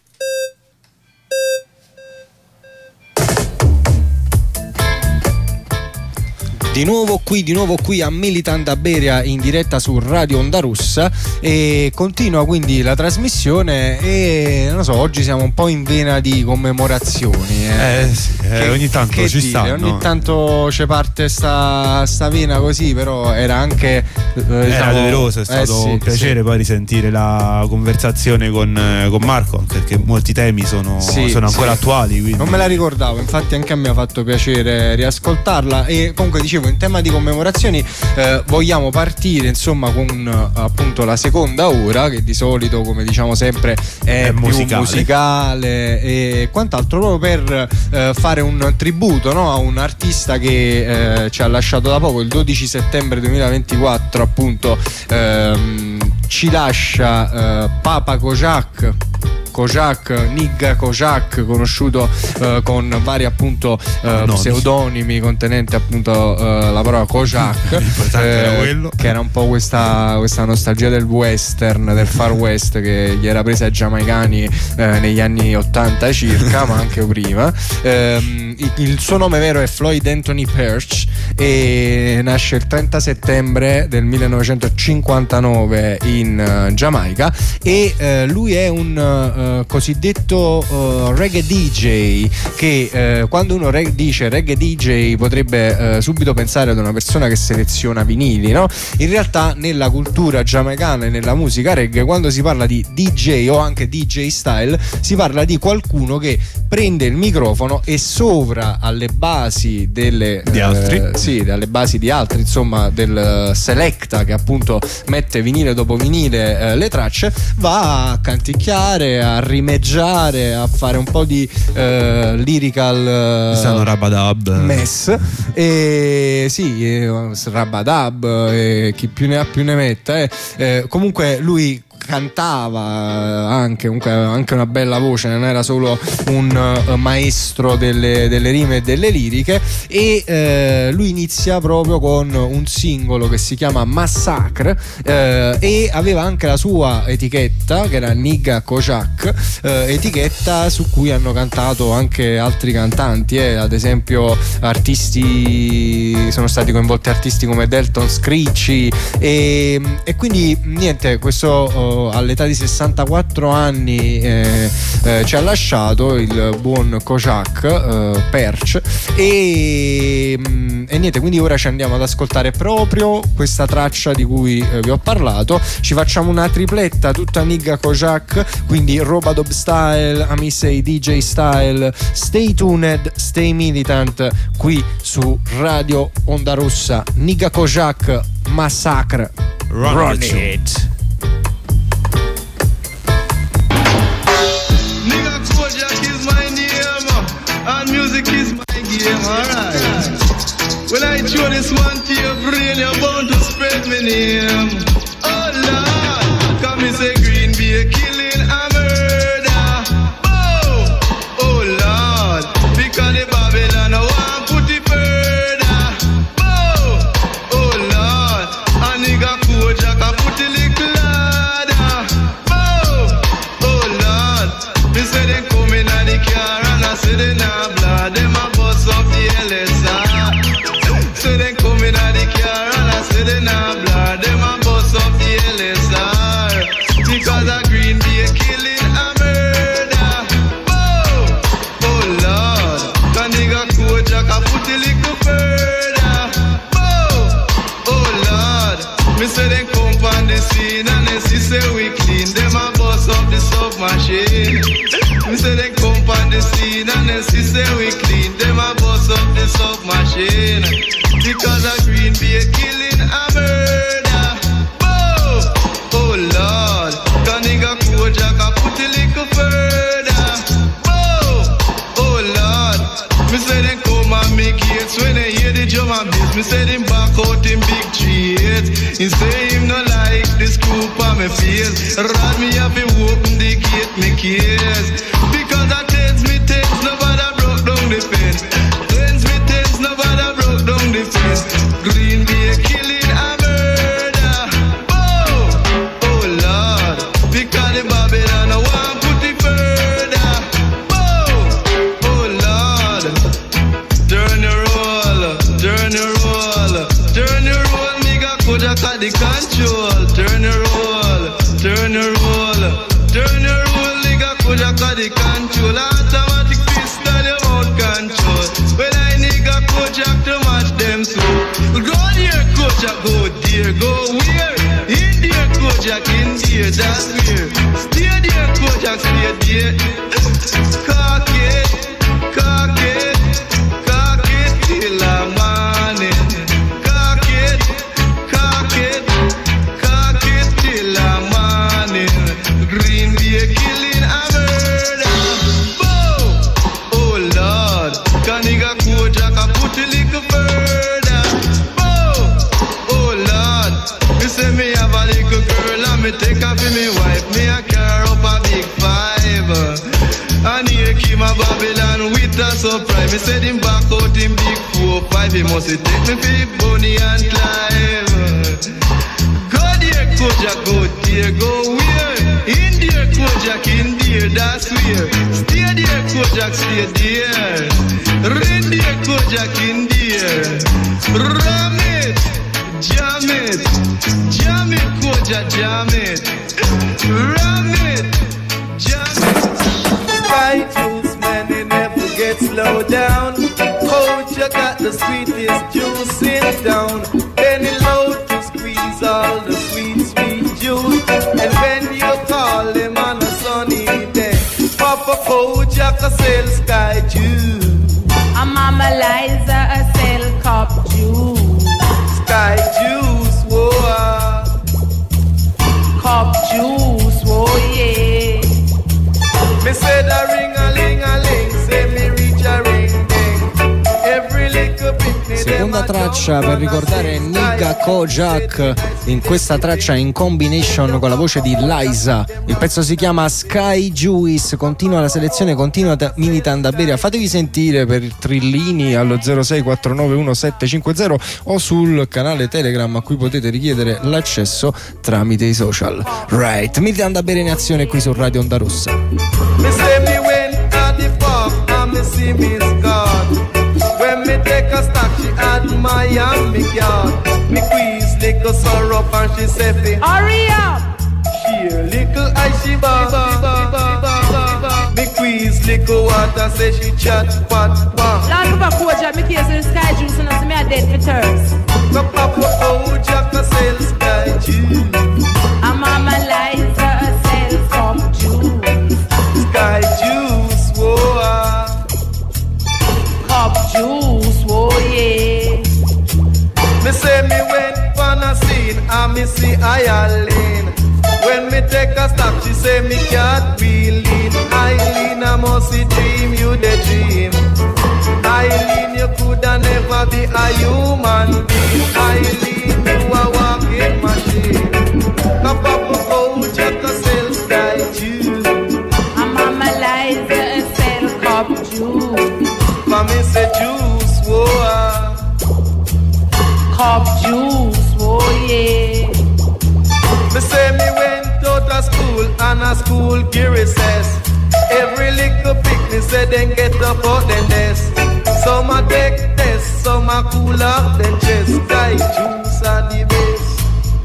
Di nuovo qui a Militant Aberia in diretta su Radio Onda Russa, e continua quindi la trasmissione, e non so, oggi siamo un po' in vena di commemorazioni. Ogni tanto che ci dire, stanno. ogni tanto ci parte sta vena così, però era anche era doveroso, è stato un piacere poi risentire la conversazione con Marco, perché molti temi sono ancora attuali, quindi. Non me la ricordavo, infatti anche a me ha fatto piacere riascoltarla. E comunque dicevo, in tema di commemorazioni vogliamo partire insomma con appunto la seconda ora, che di solito, come diciamo sempre, è più musicale e quant'altro, proprio per fare un tributo, no, a un artista che ci ha lasciato da poco, il 12 settembre 2024 appunto. Ci lascia Papa Kojak, Nigga Kojak, conosciuto con vari appunto pseudonimi contenenti appunto la parola Kojak, era quello. che era un po' questa nostalgia del western, del far west, che gli era presa ai giamaicani negli anni 80 circa, ma anche prima. Il suo nome vero è Floyd Anthony Perch e nasce il 30 settembre del 1959 in Giamaica, e lui è un cosiddetto reggae DJ, che quando uno dice reggae DJ potrebbe subito pensare ad una persona che seleziona vinili, no? In realtà nella cultura giamaicana e nella musica reggae, quando si parla di DJ o anche DJ style, si parla di qualcuno che prende il microfono e sopra alle basi di altri, insomma del selecta, che appunto mette vinile dopo vinile le tracce, va a canticchiare, a rimeggiare, a fare un po' di lyrical Rabadab mess, e Rabadab, chi più ne ha più ne metta, comunque lui cantava anche una bella voce, non era solo un maestro delle rime e delle liriche, e lui inizia proprio con un singolo che si chiama Massacre, e aveva anche la sua etichetta che era Nigga Kojak, etichetta su cui hanno cantato anche altri cantanti, ad esempio sono stati coinvolti artisti come Delton Screechy, e quindi niente, questo all'età di 64 anni ci ha lasciato il buon Kojak Perch, e niente, quindi ora ci andiamo ad ascoltare proprio questa traccia di cui vi ho parlato. Ci facciamo una tripletta tutta Nigga Kojak, quindi Robadub style, Amisei DJ style. Stay tuned, stay militant qui su Radio Onda Rossa. Nigga Kojak, Massacre, run it. And music is my game, alright. When I throw this one to your brain, you're bound to spread my name. Oh Lord, come and say green be a killing a murder. Oh Lord, because the Babylon want put it further. Oh Lord, a nigga Kojak a put it little ladder. Oh Lord, me say they coming at the car and I say they not. Them a bust up the LSR. So they coming out the car and I say they not blood. Them a bust up the LSR. Because a green be a killing a murder. Oh Lord, the nigga Kojak a put a little further. Oh Lord, me say they come on the scene and they say we clean. Them a bust up the sub machine. Me say they come on the scene and they say we clean. Them a bust up the sub machine. Because a green be a killing a murder. Oh Lord, the nigga Kojak a put a little further. Oh Lord, me say they come and make hits when they hear the drum and bass. Me say them back out in big trees. He say him no like the scoop on my face. Rod me up and open the gate, me case. Because there, that's where. Stay there, Kojak, stay there. Cock it till the morning. Cock it till the morning. Green Bay killing a murder. Boom! Oh Lord, Kaniga Kojak, I put the little further. Boom! Oh Lord, me say me have a little girl and me take her for me wife. Me a car up a big 5. And here came a Babylon with a surprise. Me said him back out in big 4-5. He must take me for Bonnie and Clive. Go there, Kojak, go there, go where? In there, Kojak, in there, that's where. Stay there, Kojak, stay there. In there, Kojak, in there. Ram it, jam it, Kojak, jam it. Ram it, jam it. Sky juice, man, they never get slowed down. Kojak got the sweetest juice in town. Penny load to squeeze all the sweet, sweet juice. And when you call him on a sunny day, Papa Kojak a sell Sky juice. And Mama Liza a sell cup juice. Sky juice, whoa. Cup juice, whoa, yeah. Me say the ring-a-ling-a-ling, say me reach a ring-ding. Every little bit me Seconda traccia per ricordare Nigga Kojak, in questa traccia in combination con la voce di Liza. Il pezzo si chiama Sky Juice. Continua la selezione, continua Militant Beria. Fatevi sentire per trillini allo 06491750 o sul canale Telegram a cui potete richiedere l'accesso tramite i social. Right, Militant Beria in azione qui su Radio Onda Rossa. Me say me went at the park and me see Miss God. When me take a stock, she had Miami yard. Me squeeze little syrup and she say fi hurry up. Here little ice she bar. Me squeeze little water, say she chat pat. Lord Papa Kojak, me case in Sky juice and I say me a dead for thirst. Papa Kojak a sell Sky juice. And Mama Liza a sell cup juice. Sky juice, whoa. Cup juice, whoa, yeah. Me say me went on a scene and me see Eileen. When me take a stop, she say me can't be lean. Eileen, I must dream you the dream. Eileen, you coulda never be a human being. Eileen, you a walking machine. Papa Kojak a sell Sky juice. And Mama Liza a sell cup juice. For me say juice, whoa. Cup juice, oh yeah. Me say me went out of school and a school Gary says every little picnic say then get up out then desk. Some a take test, some a cool off then chest. Sky juice are the best.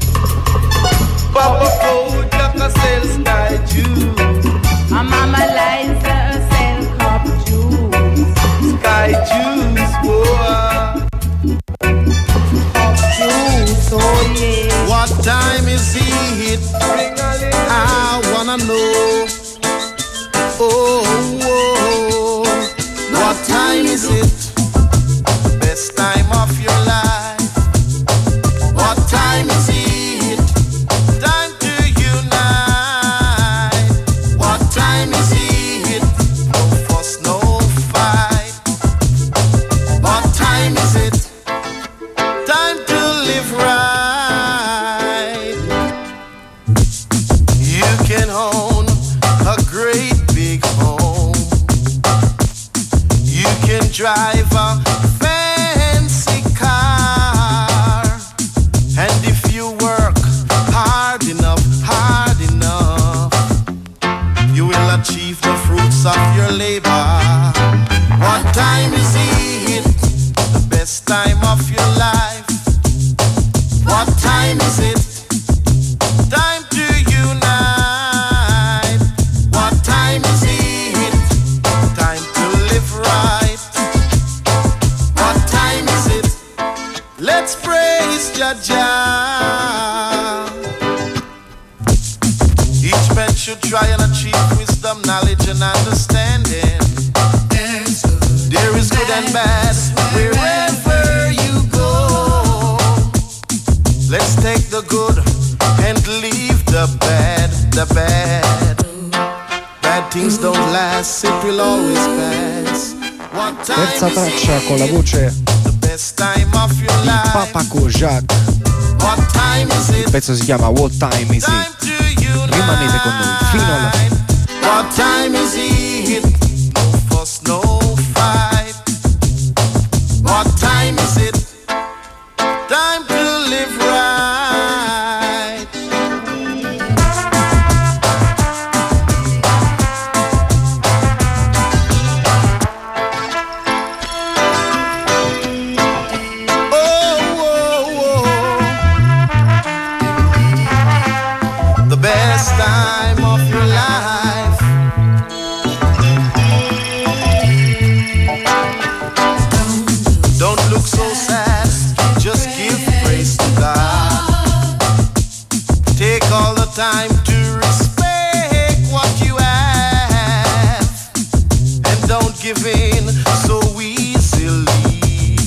Papa Kojak a sell Sky juice. And Mama Liza a sell cup juice. Sky juice, whoa. Juice, oh yeah. What time is it? I wanna know. Oh, what time is it? Best time of your life. What time is it? Time to unite. What time is it? No fuss, no fight. What time is it? Time to live right. You can own a great big home. You can drive a fancy car. And if you work hard enough, you will achieve the fruits of your labor. What time is it? The best time of your life. What time is it? Time to unite. What time is it? Time to live right. What time is it? Let's praise Jah Jah. good and bad, wherever you go. Let's take the good and leave the bad, the bad. Bad things don't last, it will always pass. What time Terza traccia con la voce the best time of your di life? Papa Kojak. What time is Il it? pezzo si chiama What Time Is It. Rimanete con noi fino alla fine. What time is it? No fuss, no fight. What time is it? Time to live right. Oh, oh, oh. The best time of your life. Don't look so sad, just give praise to God. Take all the time to respect what you have, and don't give in so easily.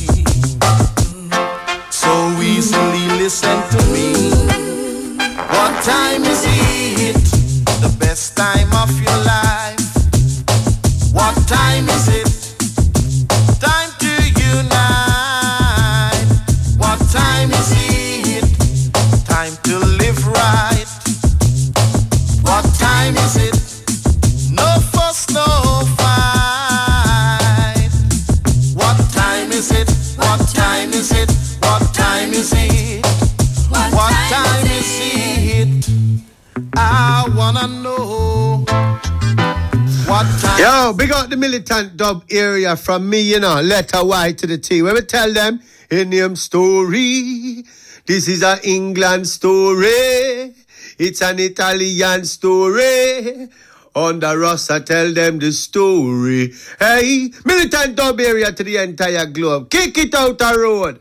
So easily, listen to me. What time is it? The best time of your life. What time is it? Time to unite. What time is it? Time to live right. What time is it? No fuss, no fight. What time is it? What time is it? What time is it? What time is it? I wanna know. What time? Yo, big up the militant dub area from me, you know, letter Y to the T. When we tell them a name story, this is an England story, it's an Italian story. On the Rasta, tell them the story. Hey, militant dub area to the entire globe. Kick it out the road.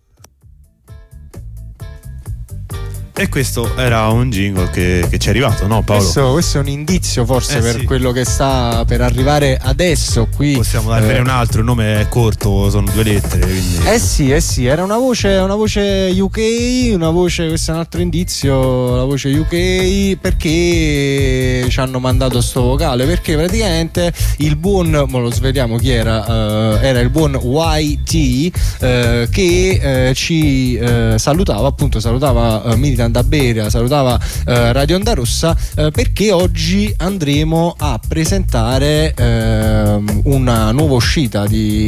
E questo era un jingle che ci è arrivato, no Paolo? Questo è un indizio forse per sì. quello che sta per arrivare adesso qui. Possiamo darvene un altro, il nome è corto, sono 2 lettere, quindi... Sì, era una voce UK, questo è un altro indizio, la voce UK, perché ci hanno mandato sto vocale, perché praticamente il buon, lo sveliamo chi era, era il buon YT che ci salutava Militant da Beria, salutava Radio Onda Rossa, perché oggi andremo a presentare una nuova uscita di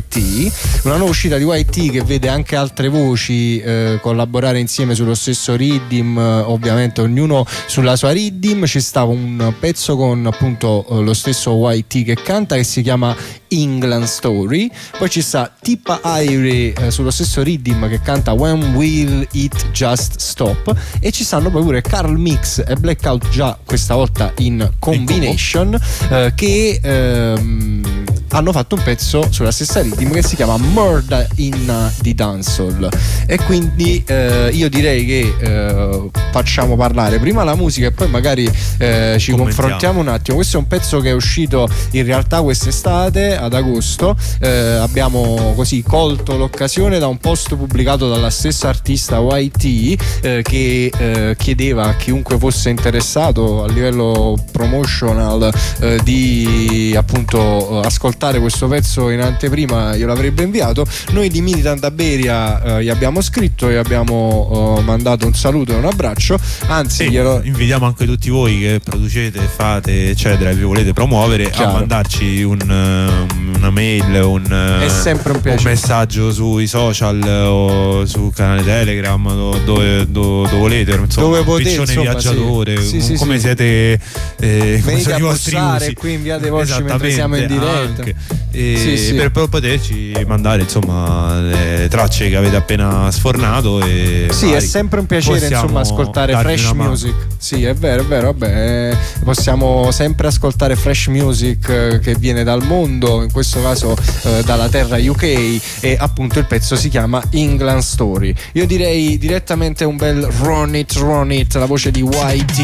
YT che vede anche altre voci collaborare insieme sullo stesso riddim, ovviamente ognuno sulla sua riddim. Ci stava un pezzo con appunto lo stesso YT che canta, che si chiama England Story, poi ci sta Tippa Irie sullo stesso riddim che canta When Will It Just Stop, e ci stanno poi pure Carl Mix e Blackout, già questa volta in combination, che hanno fatto un pezzo sulla stessa riddim che si chiama Murder in the Dancehall. E quindi io direi che facciamo parlare prima la musica e poi magari ci confrontiamo un attimo. Questo è un pezzo che è uscito in realtà quest'estate ad agosto, abbiamo così colto l'occasione da un post pubblicato dalla stessa artista YT che chiedeva a chiunque fosse interessato a livello promotional di appunto ascoltare questo pezzo in anteprima, glielo avrebbe inviato. Noi di Militant da Beria gli abbiamo scritto, gli abbiamo mandato un saluto e un abbraccio, anzi invitiamo anche tutti voi che producete, fate eccetera, e vi volete promuovere, a mandarci una mail, è sempre un piacere, un messaggio sui social o sul canale Telegram, dove volete, insomma, dove potete, Piccione insomma, Viaggiatore, come siete, come sono i vostri usi, qui inviate voci mentre siamo in diretta per poterci mandare insomma le tracce che avete appena sfornato, e è sempre un piacere insomma ascoltare fresh music. Sì, è vero, vabbè, possiamo sempre ascoltare fresh music che viene dal mondo, in questo caso dalla terra UK, e appunto il pezzo si chiama England Story. Io direi direttamente un bel Run It, la voce di YT,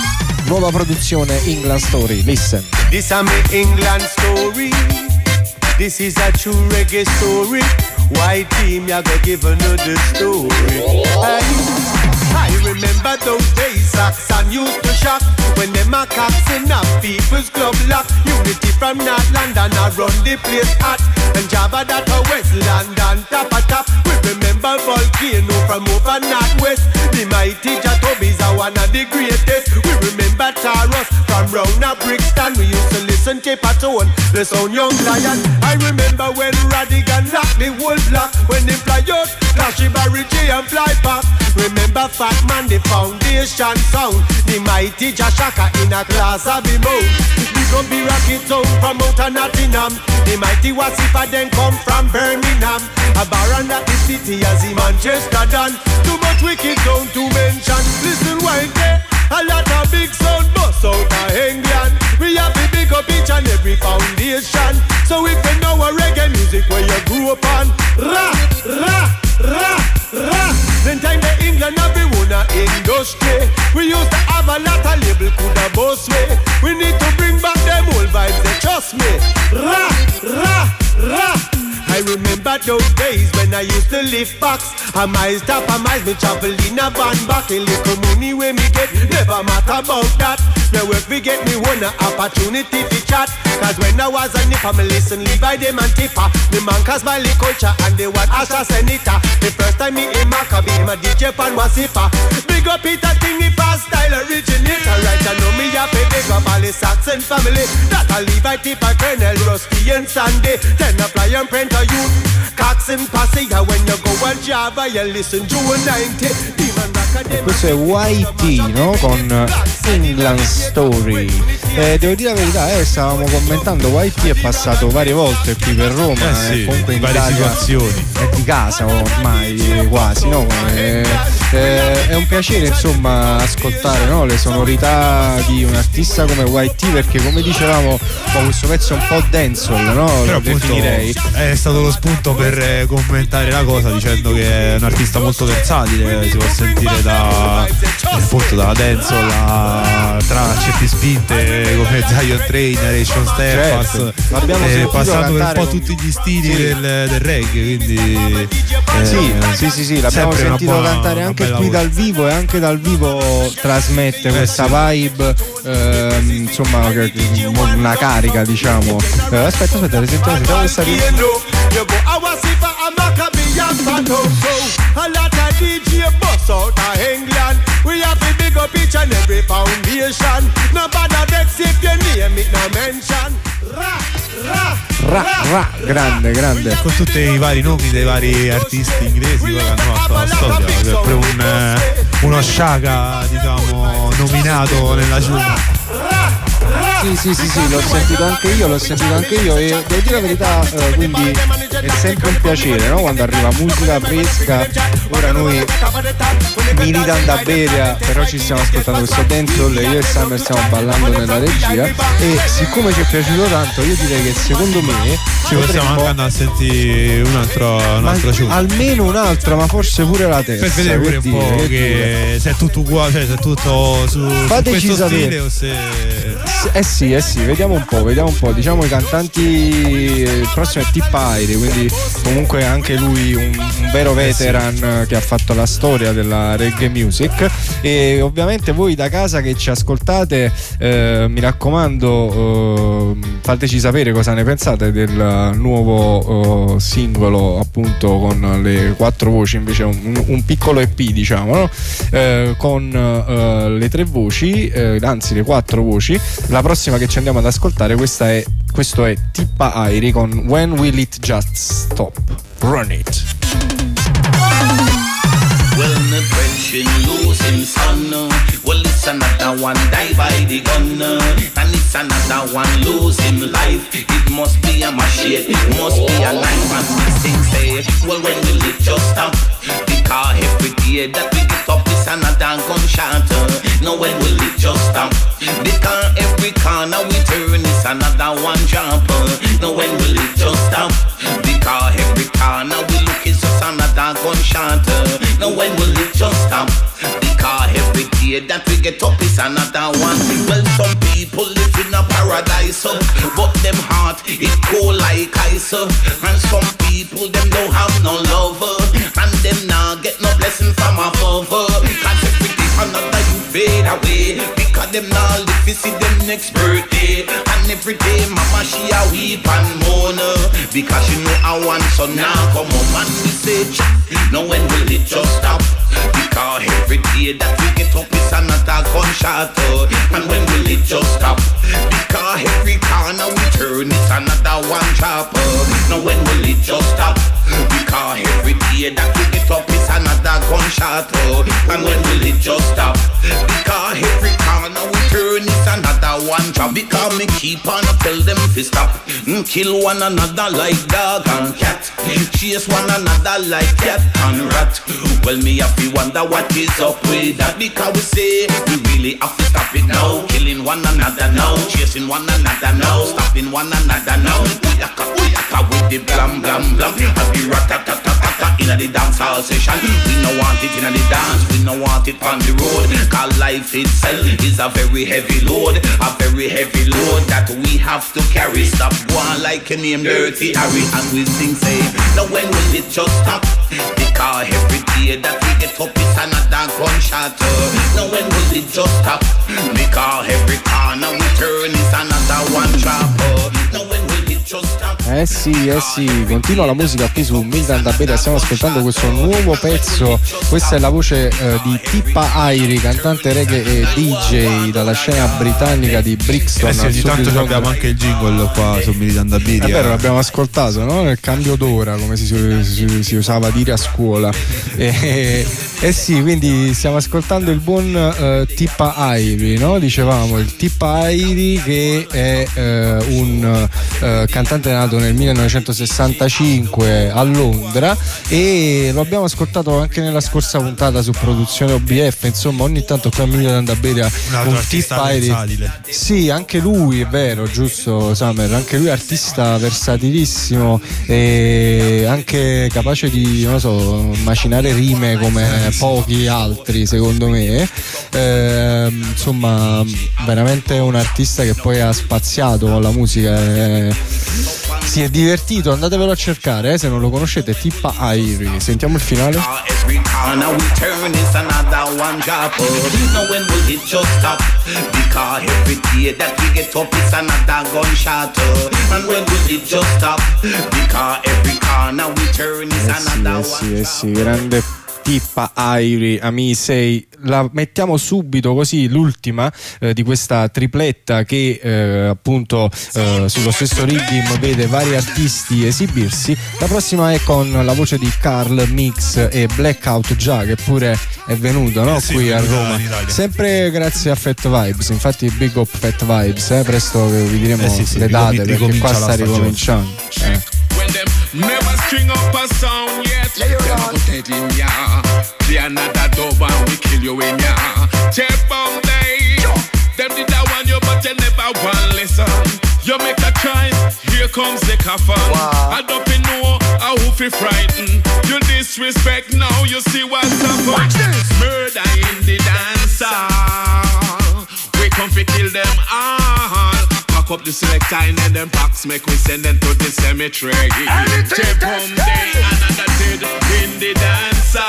nuova produzione England Story. Listen. This is my England story. This is a true reggae story. White team, ya go give another story. I remember those days, Saxon used to shock when them a cocks in a people's club lock. Unity from North London, I run the place hot. And Jabba that a West London, top a top. We remember Volcano from over Northwest. The mighty Jatobi's are one of the greatest. We remember Taros from round a Brixton. We used to listen to Patone, the sound young lion. I remember when Radigan locked the whole block. When they fly out, Flashy Barry J and fly back. Remember Fat Man, the foundation sound. The mighty Jashaka in a class of the mode. We gon' be rocket town from out of Nottingham. The mighty Wasifa then come from Birmingham. A baron at the city as in Manchester done. Too much wicked town to mention. Listen right there, a lot of big sound bust out of England. We have to big up each and every foundation. So if you know a reggae music where you grew up on, ra, ra, ra, ra. Then time the England have been one industry. We used to have a lot of label coulda boss way. We need to bring back them old vibes, they trust me. Ra, ra, ra. I remember those days when I used to lift box. A miles top a miles, me travel in a van back. A little money where me get, never matter about that. The work we get me one opportunity to chat. Cause when I was a nipper, me listen Levi them and Tipper. The man cause my culture and they want Asha Senita. The first time me in Maccabi, my DJ pan was Sipper. Big up Peter King, if a style originator. Right, I know me a big up all the Saxon family. That a Levi Tipper, Colonel Rusty and Sandy. Then apply and print a youth. Cox and Passy, when you go on Java, you listen to a 90. Questo è YT, no? Con England Story. Devo dire la verità, stavamo commentando, YT è passato varie volte qui per Roma, sì, comunque in varie Italia situazioni. è di casa ormai quasi, no? È un piacere insomma ascoltare, no? Le sonorità di un artista come YT, perché come dicevamo questo pezzo è un po' dancehall, no? Però Lo appunto definirei. è stato lo spunto per commentare la cosa dicendo che è un artista molto versatile, si può sentire appunto dalla dancehall tra certi spinte come Zion Trainer e Sean Stephens, certo. L'abbiamo sentito passato per un po' con... tutti gli stili del reggae, quindi sì, l'abbiamo sentito cantare anche qui dal vivo, e anche dal vivo trasmette questa vibe, insomma una carica, diciamo. Aspetta, sentiamo questa a lot of DJ bust out of England. We have to big up each and every foundation. No bother vex if you name it, no mention. Grande. Con tutti i vari nomi dei vari artisti inglesi che hanno fatto la storia, per uno Shaka, diciamo, nominato nella giungla. Sì, l'ho sentito anche io e devo dire la verità, quindi è sempre un piacere, no? Quando arriva musica fresca. Ora noi Militan da Beria, però ci stiamo ascoltando questo dancehall e io e Summer stiamo ballando nella regia, e siccome ci è piaciuto tanto io direi che secondo me ci possiamo anche andare a sentire un altro show, almeno un'altra, ma forse pure la terza, per vedere pure un po' che se è tutto uguale, cioè se è tutto su questo stile o se sì, vediamo un po'. Diciamo i cantanti, il prossimo è T-Pyre, quindi comunque anche lui un vero veteran che ha fatto la storia della reggae music. E ovviamente voi da casa che ci ascoltate, mi raccomando, fateci sapere cosa ne pensate del nuovo singolo, appunto con le 4 voci, invece un piccolo EP, diciamo, no? Con le 3 voci, anzi le 4 voci. La prossima che ci andiamo ad ascoltare, questo è T-Pyre con When Will It Just Stop? Run It. Well, the French losing son. Well, it's another one die by the gun. And it's another one losing life. It must be a machine, it must be a knife. And these things say, well, when will it just stop? Because every day that we get up is another gunshot. No, when will it just stop? Because every corner we turn is another one jump. No, when will it just stop? Because every corner we look is just another gunshot. No, when will it just stop? Because every day that we get up is another one. Well, some people live in a paradise, but them heart It cold like ice, and some people them don't have no lover, and them nah get no blessing from above. Cause every day another you fade away, because them nah live to see them next birthday. And every day mama she a weep and moan, because she know I want son now come home. And we say, now when will it just stop? Because every day that we get up is another gunshot. And when will it just stop? Because every corner we turn is another one chopper. Now when will it just stop? Because every day that we get up is another gunshot. And when will it just stop? Because every corner we turn is another one chop. Because me keep on tell them to stop. Kill one another like dog and cat. Chase one another like cat and rat. Well, me have to wonder what is up with that. Because we say we really have to stop it now. Killing one another now, chasing one another now, stopping one another now. Uyaka with the blam blam blam. Have the rat-ta-ta-ta-ta in the dance hall session. We no want it in the dance, we no want it on the road. Cause life itself is a very heavy load, a very heavy load that we have to carry. Stop one like a name Dirty Harry, and we sing say, now when will it just stop? Because every day that we get up is another gunshot. Now when will it just stop? Because every corner we turn is another one drop. Now when will it just stop? Sì, continua la musica qui su Militant da Beria, stiamo ascoltando questo nuovo pezzo. Questa è la voce di Tippa Irie, cantante reggae e DJ dalla scena britannica di Brixton. Sì, ogni tanto abbiamo anche il jingle qua su Militant da Beria. È vero, l'abbiamo ascoltato, no? Nel cambio d'ora, come si usava dire a scuola. Sì, quindi stiamo ascoltando il buon Tippa Irie, no? Dicevamo il Tippa Irie, che è un cantante nato nel 1965 a Londra, e lo abbiamo ascoltato anche nella scorsa puntata su produzione OBF. Insomma, ogni tanto qui a Militant da Beria un Tippa Irie. Sì, anche lui, è vero, giusto Summer, anche lui è artista versatilissimo e anche capace di, non so, macinare rime come pochi altri, secondo me. Insomma, veramente un artista che poi ha spaziato con la musica. Si è divertito, andatevelo a cercare, se non lo conoscete, Tippa Irie. Sentiamo il finale. Sì, grande Tippa Irie, Amisei. La mettiamo subito così, l'ultima di questa tripletta che appunto sullo stesso rhythm vede vari artisti esibirsi. La prossima è con la voce di Carl Mix e Blackout già, che pure è venuto, no? Qui a Roma, sempre grazie a Fat Vibes. Infatti big up Fat Vibes, presto vi diremo le date, perché qua sta ricominciando. Never string up a sound yet. Them go dead in ya. Play another dub and we kill you in ya. Check Bombay. Them did that one you, but you never want listen. You make a choice, here comes the coffin. I don't know how who frighten. You disrespect now, you see what's up. Murder in the dance hall. We come to kill them all. Up the selector and them packs, make we send them to the cemetery. Check home day, another dead in the dancer.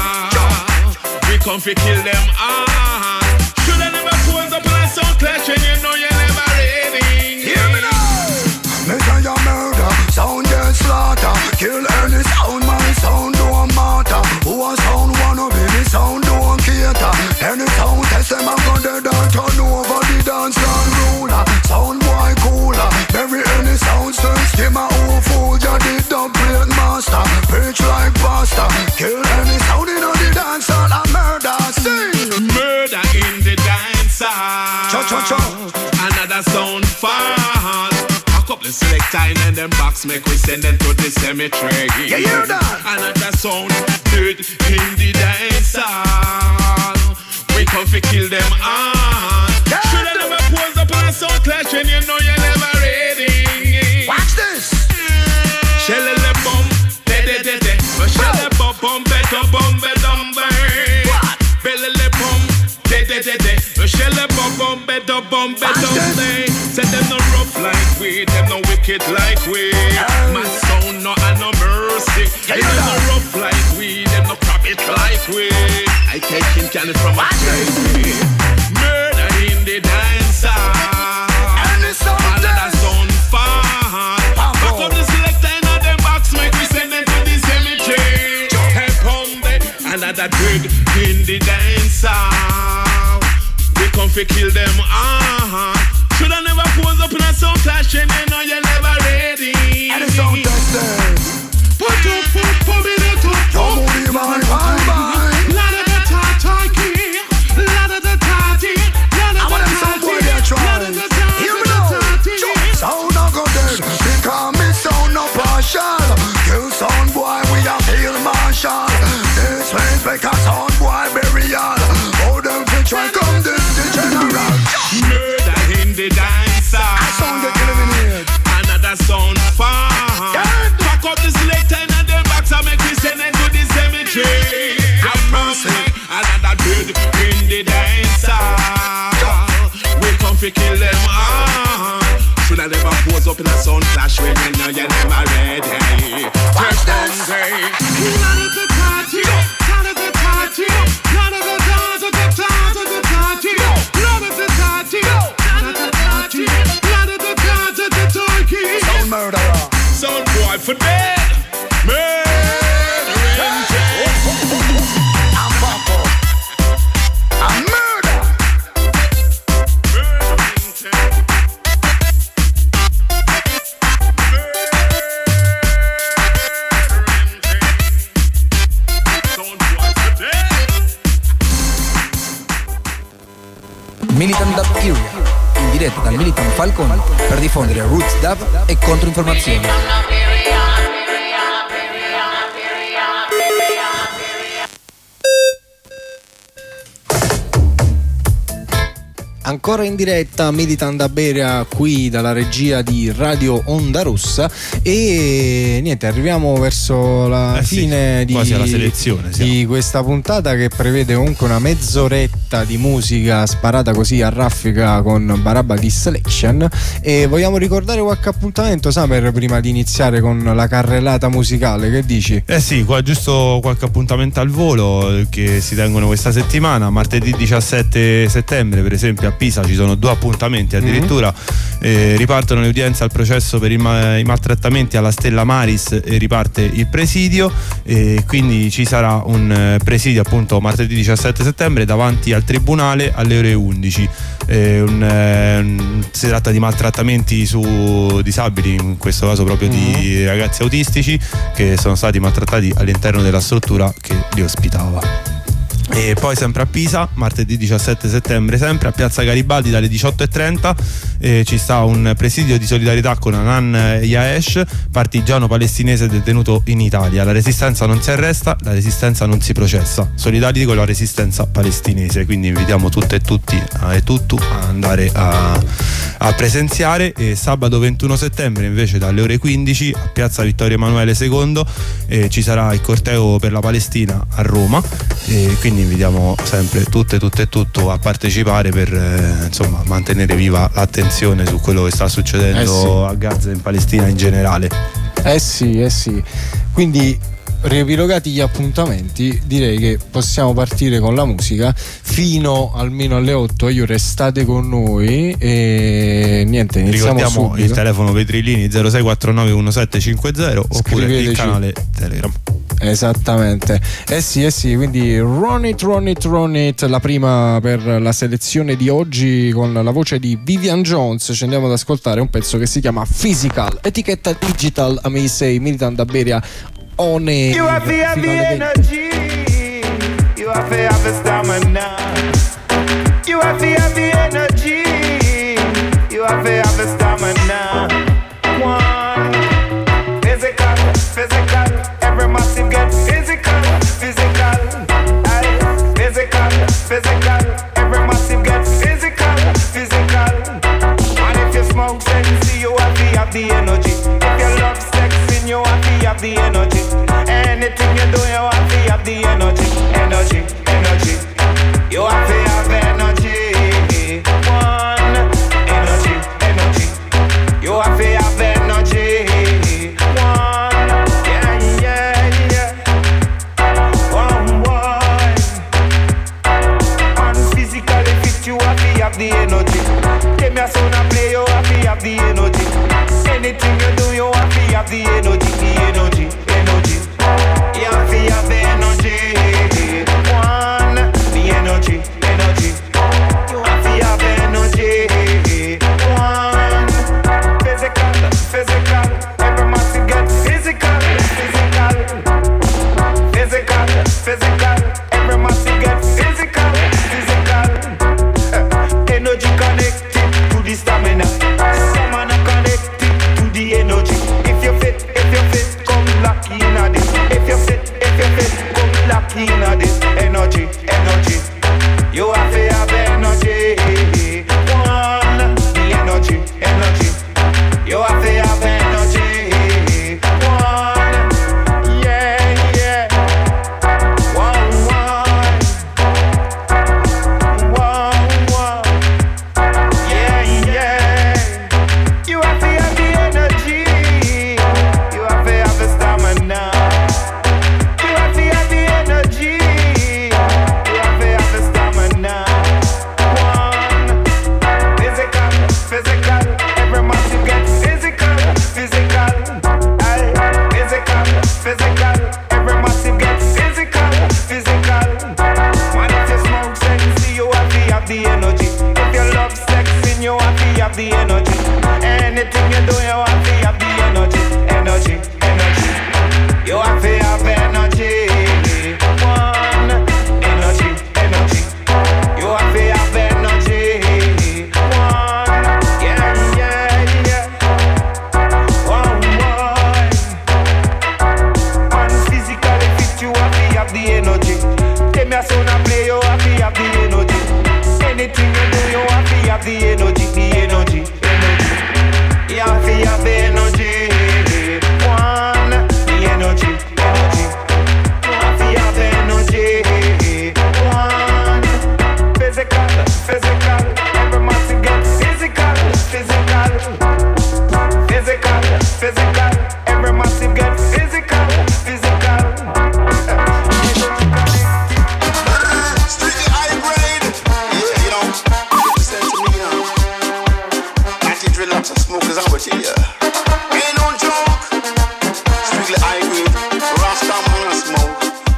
We come to kill them all. Should I never pose up on a sound clash and you know you're never ready? Hear me now. Measure your murder, sound get slaughter. Kill any sound, my sound don't matter. Who a sound wanna be, the sound don't cater. Any sound test them and go dead and turn over the dance ruler. Sound boy cooler, bury any sound sense. Give my own fool, you did the plate master. Preach like pastor, kill any sound in the dance hall. A murder scene. Murder in the dance hall. Another sound fall. Pack up the selector and them box, make we send them to the cemetery. You hear that? Another sound dead in the dance hall. We come to kill them all. Should I never pose up on a sound clash when you know you're never ready? Watch this. Shellele bum, de. Shellele bum, beto bum, bedumbe. Bellele bum, de. Shellele bum, beto bum, bedumbe. Say them no rough like we, them no wicked it like we. My sound no and no mercy. Them no rough like we, them no crop it like we. I taking candy from a baby. Murder in the dancer. Another sound far. Back up the selector in them box, make we send them to the cemetery. Hey, pound another dread in the dancer. We come to kill them. Should I never pose up in a sound clash and you know you're never ready. And the sound testers. Put me the top. Don't move my bye. La da da ta ta ki. La da da ta ti. La da da ta ti. La da da ta ti. Hear me now. Sound not go dead. Because me sound no partial. Kill sound boy we a feel marshal. This place make a sound boy burial. Oh them to try come this the general. Murder in the dancer. Sound get eliminated. Another sound far. Pack up the selector in the box and make me send it to the cemetery. Have mercy. Another dude in the dancer. We come to kill them all. Should I never pose up in a sound clash when you know you're never ready. Watch this. Sound murderer. Sound boy for dead. Murdering dead. I'm Papa. I'm murder. Murdering dead. Sound boy for dead. Militant Dub Area, in diretta dal Militant Falcon per diffondere roots dub e controinformazioni. Ancora in diretta Militant Dub Area qui dalla regia di Radio Onda Rossa e niente, arriviamo verso la fine quasi alla selezione di questa puntata che prevede comunque una mezz'oretta di musica sparata così a raffica con Barabba di Selection. E vogliamo ricordare qualche appuntamento, Samer, prima di iniziare con la carrellata musicale, che dici? Sì, qua giusto qualche appuntamento al volo che si tengono questa settimana. Martedì 17 settembre per esempio a Pisa ci sono 2 appuntamenti addirittura. Ripartono le udienze al processo per i maltrattamenti alla Stella Maris e riparte il presidio, e quindi ci sarà un presidio appunto martedì 17 settembre davanti al tribunale alle ore 11. Si tratta di maltrattamenti su disabili, in questo caso proprio di ragazzi autistici che sono stati maltrattati all'interno della struttura che li ospitava. E poi sempre a Pisa, martedì 17 settembre, sempre a Piazza Garibaldi dalle 18:30 ci sta un presidio di solidarietà con Anan Yaesh, partigiano palestinese detenuto in Italia. La resistenza non si arresta, la resistenza non si processa. Solidari con la resistenza palestinese, quindi invitiamo tutte e tutti e tutto a andare a presenziare. E sabato 21 settembre invece dalle ore 15 a Piazza Vittorio Emanuele II ci sarà il corteo per la Palestina a Roma, e quindi invitiamo sempre tutte e tutto a partecipare per insomma mantenere viva l'attenzione su quello che sta succedendo a Gaza e in Palestina in generale. Sì. Quindi riepilogati gli appuntamenti, direi che possiamo partire con la musica fino almeno alle 8. Io restate con noi e niente, iniziamo. Ricordiamo subito il telefono Petrilini 06491750 oppure il canale Telegram. Esattamente. Sì, quindi Run It, la prima per la selezione di oggi con la voce di Vivian Jones. Ci andiamo ad ascoltare un pezzo che si chiama Physical, etichetta digital, Amisei, Militant Dub Area on air. You have to have the energy, you have to have the stamina, you have to have the energy, you have to have the stamina. One, physical, every massive get physical, aye, physical, every massive get physical, and if you smoke sexy, you have the energy, if you love sex, you have the energy, anything you do, you have the energy, you have to have energy, one, energy, you have to have energy. physical. Every massive gets physical, physical. Man, if you smoke sense, you have the energy. If you love sex, you have the energy. Anything you do, you have the energy, energy, energy. You have energy. One, energy, energy. You have energy. One, yeah, yeah, yeah. One, one. Man, physically fit, you have the energy. Tell me a son a play, you have the energy. Anything you do, you have the energy, the energy, energy. You have the energy. One, the energy, energy. You have the energy. One, physical, physical. Every man gets physical, physical. Physical, physical. Every man gets physical, physical. Strictly high grade. Yeah, you know, listen to me now. Anti-dreadlocks and smokers out with you. Ain't no joke. Strictly high grade. Rasta man and smoke.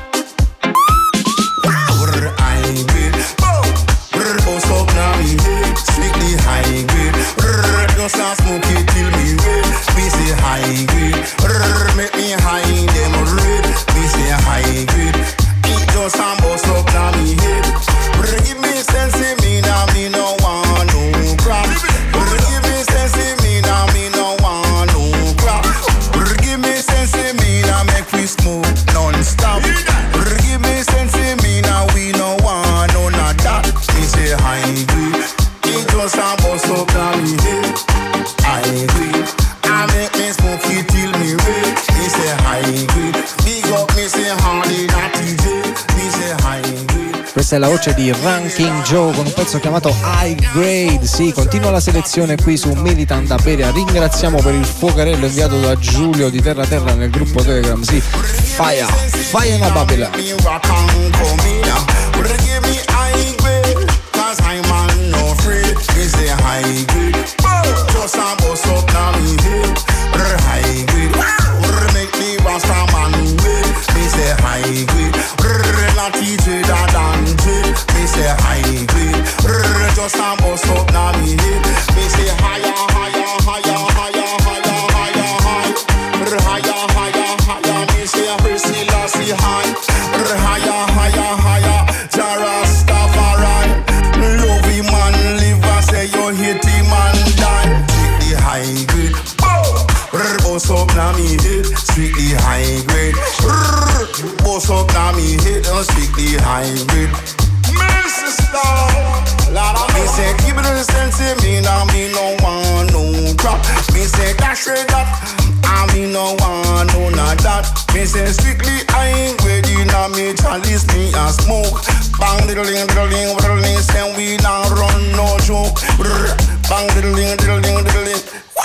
We're high grade. We're boss up now me head. Strictly high grade. Just a smoke it till me red. We say high grade. Make me high them red. We say high grade. It just a boss up now me head. Give me sense in me now, me no want no crap. Give me sense in me now, me no want no crap. Give me sense in me now, make we smoke non-stop. Give me sense in me now, we no want none of that. Me say high grade. It just a boss up now me head. High grade. I make me smoke it till me red. Me say high grade. Big up me say hardy not TJ. Me say high grade. Questa è la voce di Ranking Joe con un pezzo chiamato High Grade. Sì, continua la selezione qui su Militant Aperia. Ringraziamo per il fuocarello inviato da Giulio di Terra Terra nel gruppo Telegram. Sì, fire, fire na Babylon. Just a bus up now me head. High grade. Make me rasta man wait. Me say high grade. Not TJ that dance. Me say high grade. Just a bus up now me head. Me say higher, higher, higher, higher, higher, higher, higher. Higher, higher, higher. Me say Percy Lassie high. Higher, higher, higher. Jarastafari. Love him man live and say you hate him and die. Strictly high grade. Boss up na me head. Strictly high grade. Boss up na me head. Strictly high grade. Mercy star. Me say give me the sense in me now. Me no want no crap. Me say dash it that. I me no want none of that. Me say strictly high grade. Inna me chalice me a smoke. Bang diddling diddling diddling. Say we not run no joke. Bang diddling diddling diddling.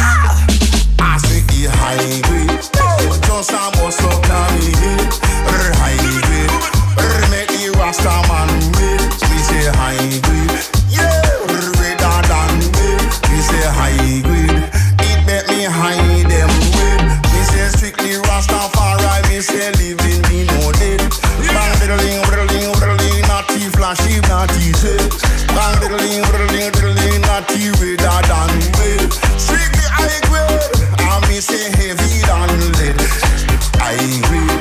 I strictly high grade. Just a bus up now me head. High grade. Make the Rasta man red. We say high grade. Yeah, redder than red. We say high grade. It make me high them red. We say strictly Rastafari. Me say living me no dead. Bang diddling diddling diddling. Not the flashy, not the jet. Bang diddling diddling diddling. Not the redder than red. Strictly high grade. Me say heavy than lead. High grade.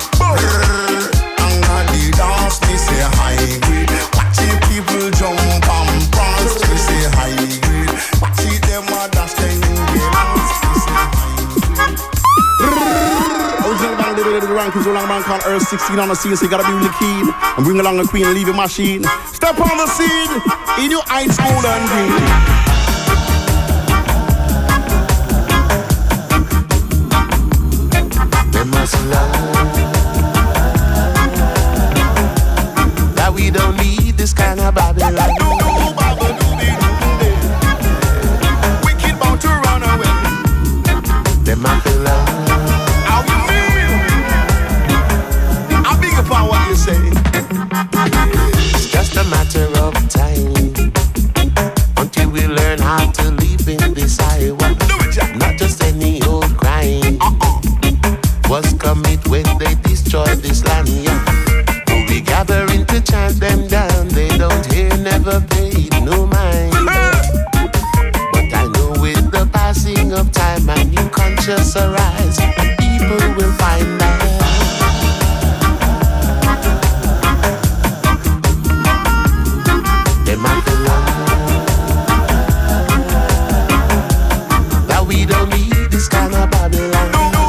I'm not the dance. Me say high grade. Watch the people jump and prance. Me say high grade. Watch the them a dash then you get lost. Me say high grade. Original band did the ranking so long man called Earth 16 on the scene. So you gotta be really keen and bring along the queen and leave your machine. Step on the scene in your high school and green. That we don't need this kind of Babylon. Wicked bound to run away. Them a feel how you mean? I'm big upon what you say. It's just a matter of time until we learn when they destroy this land, yeah. We gathering to chant them down. They don't hear, never paid no mind. But I know with the passing of time, a new conscience arise, and people will find that they might that we don't need this kind of Babylon.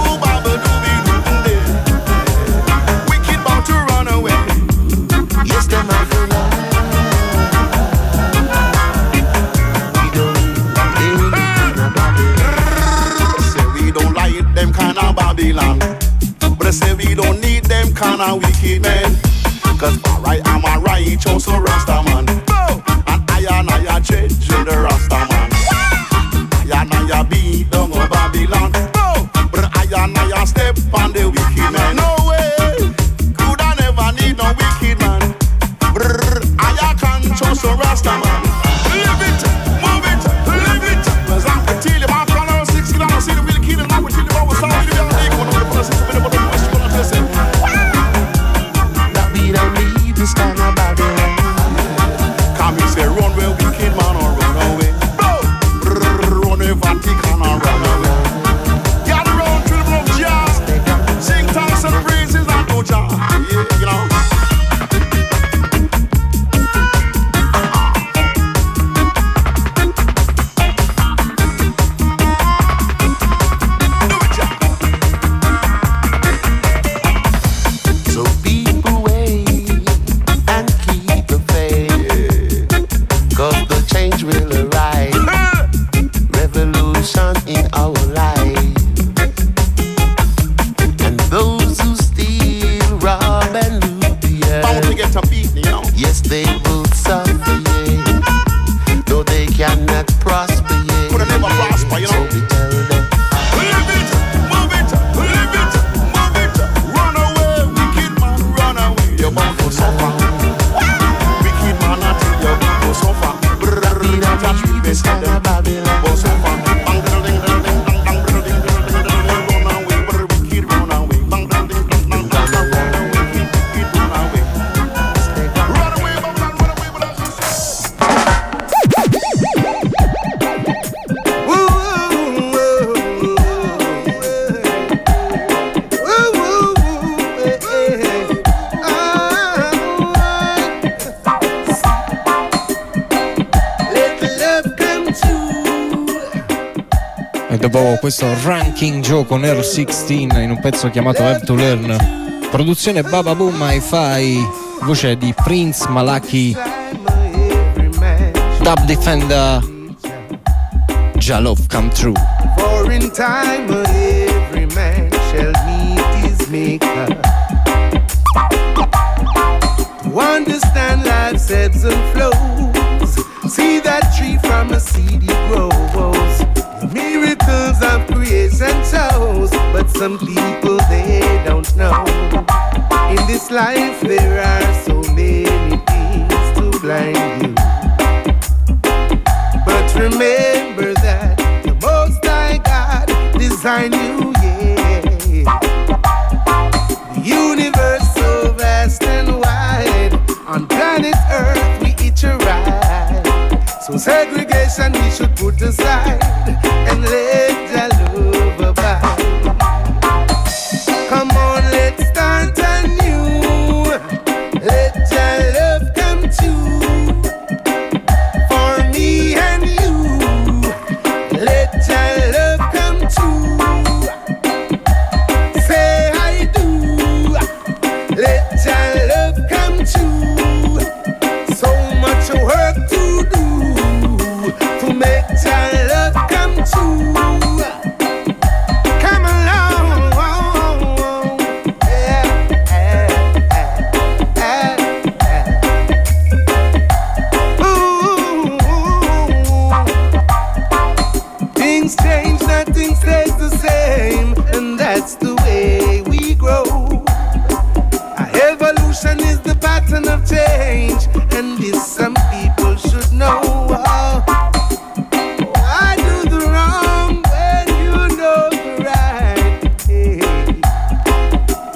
But I say we don't need them kind of wicked men. Cause I am a righteous Rasta man. And I judge the Rasta man. I beat down on Babylon. But I step on the wicked man. No way, could I never need no wicked man. I can't trust a Rasta man. Live it, move it, live it. Cause I can tell you my fellow 60 I see the real kid and I will tell you about what's all the real nigga. That we don't need this kind of Babylon. Come and say run where wicked man or run away. Run where Vatican or run away. Gather round to the blood jazz. Sing thanks and praises and go jazz. Yeah, you know. Dopo questo ranking Joe con Earl 16 in un pezzo chiamato Have to Learn, produzione Baba Boom Hi-Fi, voce di Prince Malaki, Dub Defender, Jah Love Come True. For in time every man shall meet his maker. To understand life's ebbs and flows, see that tree from a seed it grows. Miracles of creation shows, but some people they don't know. In this life there are so many things to blind you. But remember that the Most High God designed you, yeah. The universe so vast and wide, on planet Earth we each arrive. So segregation we should put aside and let Jah love abide. Come on, let's start anew. Let Jah love come true for me and you. Let Jah love come true. Say I do. Let Jah love come true. So much work to do to make Jah love come true. Come along, Ooh. Things change, nothing stays the same, and that's the way we grow. Evolution is the pattern of change, and this some people should know. I do the wrong when you know the right. Hey.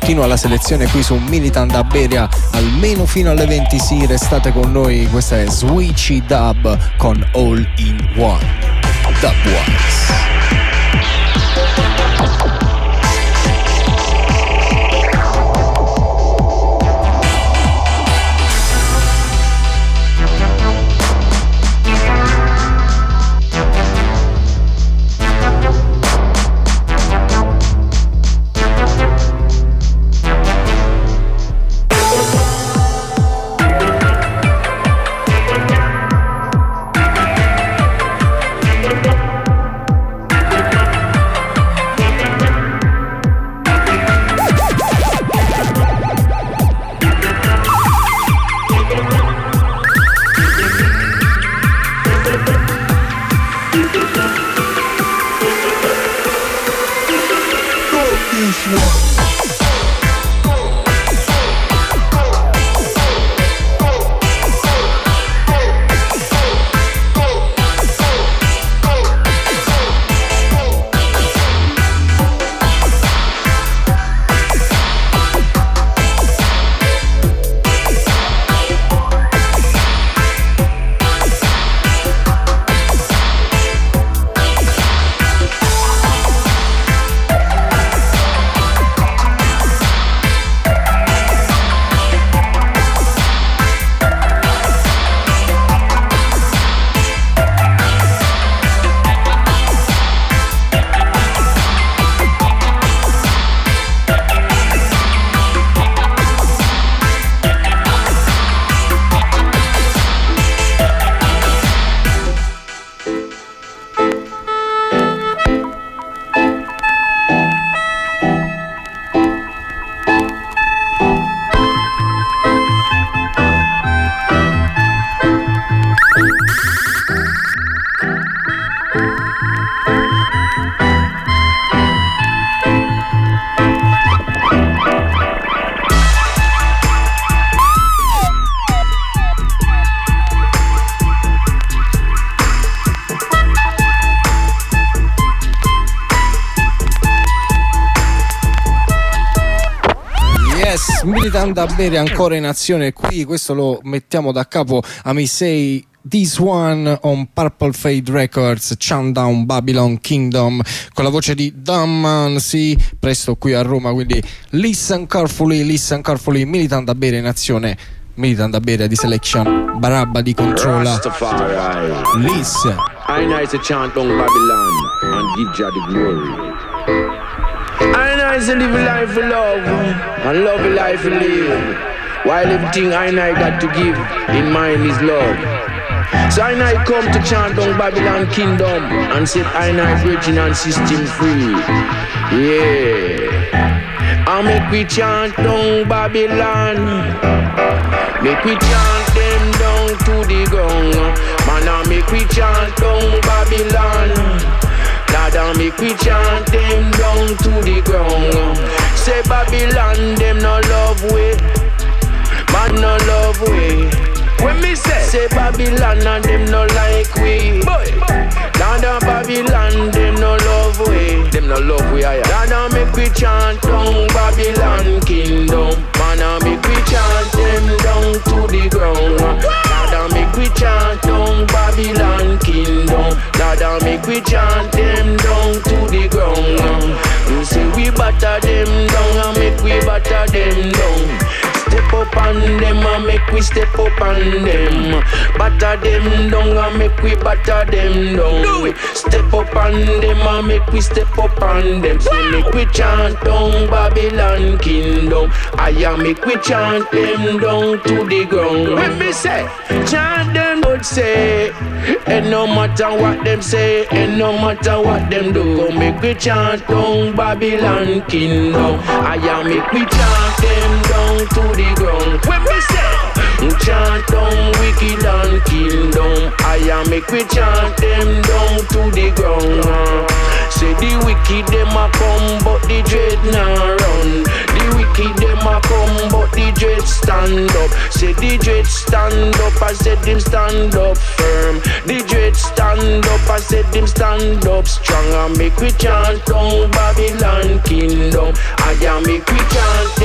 continua la selezione qui su Militant Iberia almeno fino alle 20. Sì, restate con noi, questa è Switchy Dub con All in One Dubwise. Militant Iberia ancora in azione qui, questo lo mettiamo da capo a Me Say This One on Purple Fade Records, Chandown Babylon Kingdom, con la voce di Damman, sì, presto qui a Roma, quindi listen carefully, Militant Iberia in azione, Militant Iberia di Selection, Barabba di Controlla, listen. I know it's a chant on Babylon and give Jah the glory. I know it's a live life for love and love a life for live. While everything I know got to give in mind is love. So I know I come to chant on Babylon Kingdom and set I know bridging and system free. Yeah. I make we chant on Babylon. Make we chant them down to the ground. Man, I make we chant on Babylon. Lord, make we chant them down to the ground. Say Babylon, them no love way. Man no love way. When me say Babylon and them no like we. Lord, Babylon, them no love way. Them no love way, Lord, make we chant down Babylon Kingdom. Man, make we chant them down to the ground. Lord, make we chant down Babylon Kingdom. Lord, make we chant them down to the ground. You say we batter them down and make we batter them down. Step up on them and make we step up on them. Batter them down and make we batter them down. Do it. Step up on them and make we step up on them. So make we chant down Babylon Kingdom. I am make we chant them down to the ground. When me say chant them would say, and no matter what them say, and no matter what them do, make we chant down Babylon Kingdom. I am make we chant them down to the ground. When we say chant down wicked and kingdom, I am make we chant them down to the ground. Say the wicked them a come but the dread nah run. The wicked them a come but the dread stand up. Say the dread stand up, I said them stand up firm. The dread stand up, I said them stand up strong. I make we chant down Babylon Kingdom. I am make we chant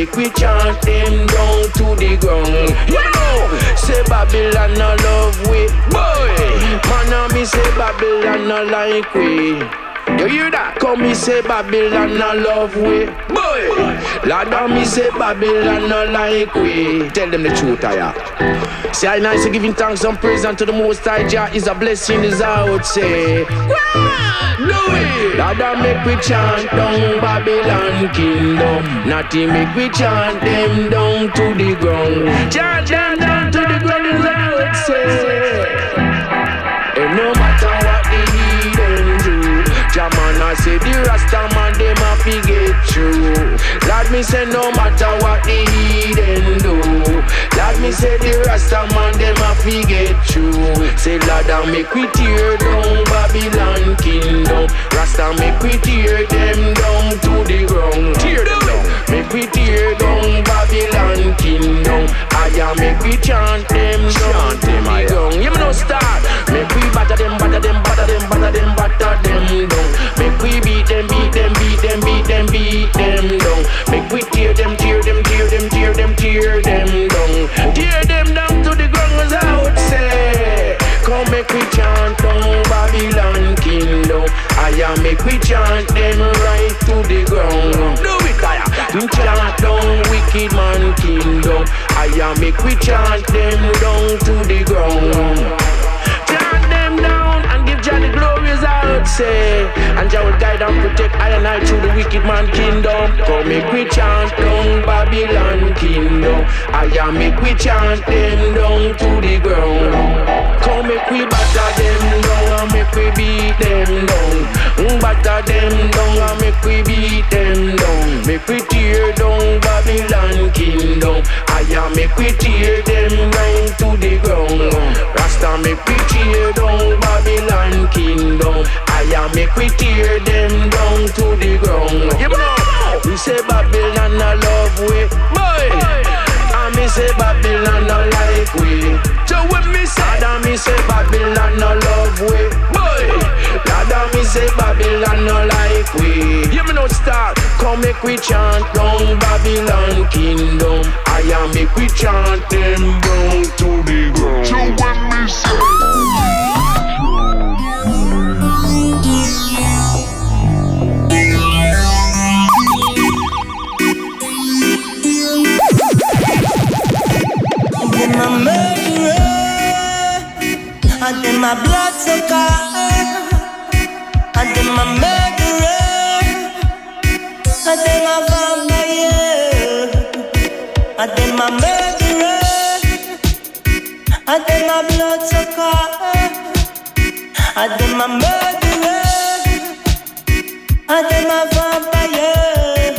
make we chant them down to the ground. You know, say Babylon no love we, boy. Man, me say Babylon no like we. You hear that? Come me say Babylon no love we, boy. Lord, me say Babylon no like we. Tell them the truth, I say I nice giving thanks and praise unto the Most High Jah is a blessing, is I would say. Do it. Lord, make we chant down Babylon kingdom. Natty make we chant them down to the ground. Chant them down to the ground, is I would say. And no matter what the heathen do, Jaman I say the Rasta man them a fi get through. Lord me say no matter what the heathen do, Lord me say the Rasta man them a fi get through. Say Lord I make we tear down Babylon kingdom. Rasta make we tear them down to the ground. Tear them down. Make we tear down Babylon kingdom. I make we chant them down to the ground. You know start. Make we batter them, batter them, batter them, batter them, batter them down. Make we beat them, beat them, beat them, beat them, beat them down. Make we tear them, tear them, tear them, tear them, tear them down. Tear them down to the ground, as I would say. Come make we chant down Babylon kingdom. I make we chant them right to the ground. Do it, I chant down wicked man kingdom. I make we chant them down to the ground. Chant them down and give Jah the glory, as I would say. And Jah will guide and protect I and I through the wicked man kingdom. Come make we chant down Babylon kingdom. I make we chant them down to the ground. Come make we batter them down and make we beat them down. Batter them down and make we beat them down. Make we tear down Babylon kingdom. I make we tear them right to the ground. Rasta make we tear down Babylon kingdom. I make we tear them down to the ground. You know, we say Babylon no love we, boy. And me say Babylon no like we. So when me say that, me say Babylon no love we, boy. Lord, me say Babylon no like we. You me no start. Come make we chant down Babylon kingdom. I make we chant them down to the ground. So when me say them a murderer, and them a bloodsucker, and them a murderer, and them a vampire, and them a murderer, and them a bloodsucker, and them a murderer, and them a vampire.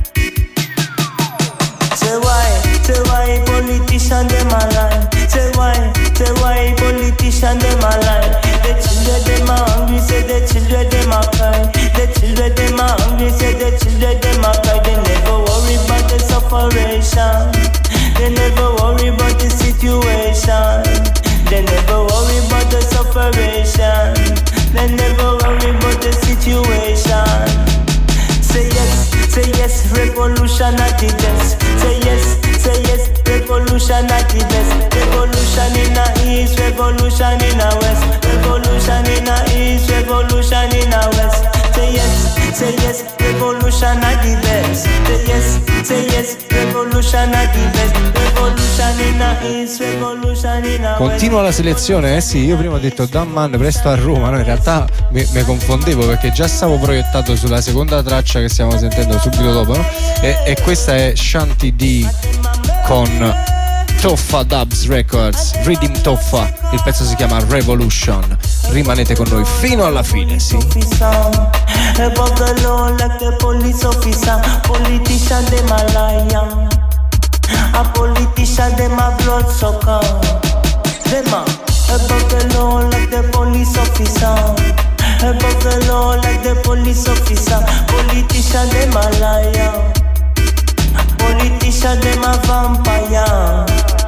Say why politicians them a lie? Say why politicians them a lie? The children them a hungry, say the children them a cry. The children them a hungry, say the children them a cry. They never worry about the sufferation. They never worry about the situation. They never worry about the sufferation. They never worry about the situation. Say yes, revolution at the best. Say yes, revolution at the best. Revolution in the east, revolution in the west. Revolution in the east, revolution in the west. Say yes, revolution at the best. Say yes, revolution at the best. Revolution in the east, revolution in the west. Continua la selezione, sì, io prima ho detto Damman presto a Roma, no, in realtà mi confondevo perché già stavo proiettato sulla seconda traccia che stiamo sentendo subito dopo, no? E questa è Shanti D con Toffa Dubs Records, Redeem Toffa, il pezzo si chiama Revolution. Rimanete con noi fino alla fine, sì. Above the law like the police officer. Politician them a liar. A politician them a bloodsucker. Them a above the law like the police officer. Above the law like the police officer. Politician them a liar. Politician them a vampire.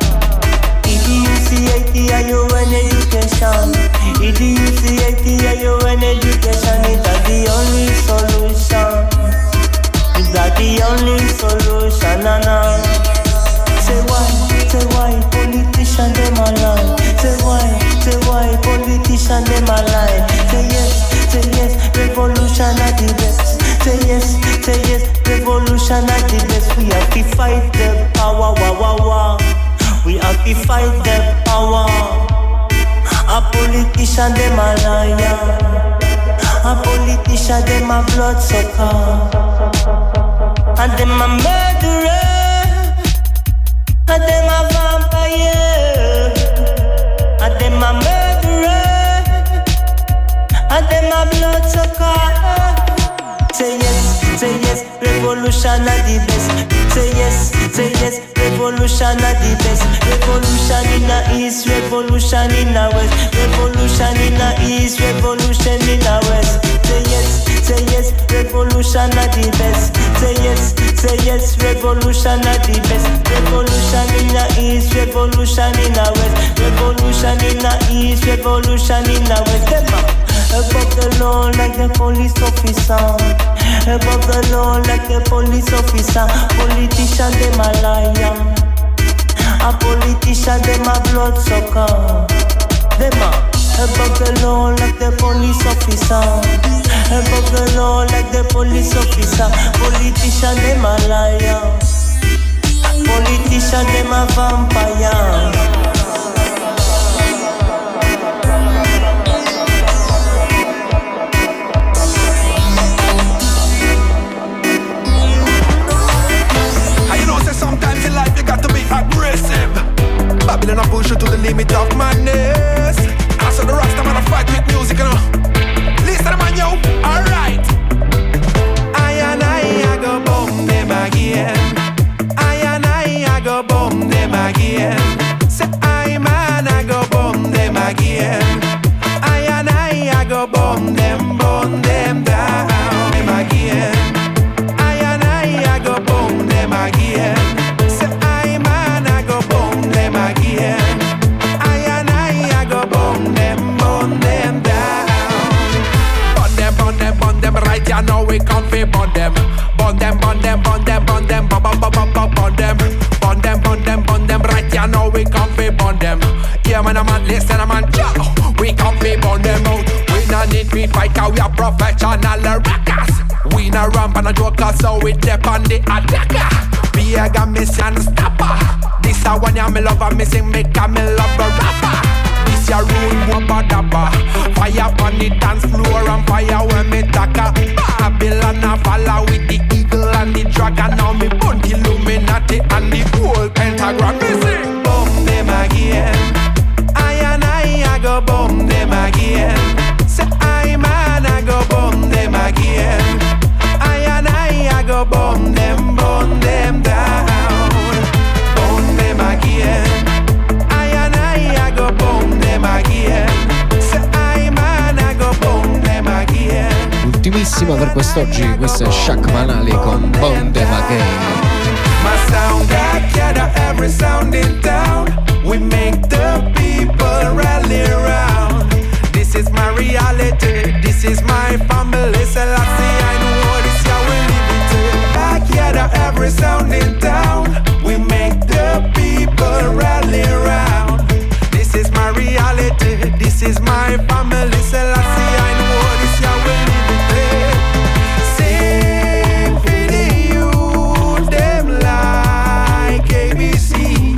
EDUCATION education. EDUCATION education. Is that the only solution? Is that the only solution? Na na my life. Say yes, revolution at the best. Say yes, revolution at the best. We have to fight the power, we have to fight the power. A politician, them a liar. A politician, them a bloodsucker. And them a murderer. And them a vampire. And them a murderer. And them a bloodsucker. Say yes, revolution at the best. Say yes, revolution at the best. Revolution in the east, revolution in the west. Revolution in the east, revolution in the west. Say yes, revolution at the best. Say yes, revolution at the best. Revolution in the east, revolution in the west. Revolution in the east, revolution in the west. Above the law like the police officer. Above the law like the police officer. Politician, them a liar. A politician, them a bloodsucker. Them a above the law like the police officer. Above the law like the police officer. Politician, them a liar. Politician, them a vampire. Sometimes in life you got to be aggressive. Babylon I push you to the limit of madness. Answer the rasta man I fight with music, you know. Listen man yo, alright. I go bomb them again. I go bomb them again. Say I man I go bomb them again. I go bomb them down them again. I go bomb them again. Right, you know we can't fi burn them, burn them, burn them, burn them, burn them, burn them, burn them, burn them, burn them, burn them. Right, you know we can't fi burn them. Yeah, man, listen, man, we can't fi burn them out. We no need fi fight, 'cause we are professional rockers. We no ramp and a joker, so we dep on the attacker. Be a mission stopper. This a one ya me love a missing, make a me love a rapper. This ya rule wabba dabba. Fire on the dance floor and fire when me taka. Babylon a follow with the eagle and the dragon. Now me burn the Illuminati and the whole pentagram. Me sing bomb them again. I go bomb them again. Say I man I go bomb them again. I go bomb them down. Bomb them again. I go bomb them again. Say I man I go bomb them again. Ultimissimo per quest'oggi, questo è Shaq Manali con Bomb Them Again. My sound got gather every sound in town. We make the people rally around. This is my reality, this is my family. Selassie, I know this how we live it. Back gather every sound in town. We make the people rally around. This is my reality, this is my family. Selassie, I know this how we live it. Sing for the youth, them like ABC.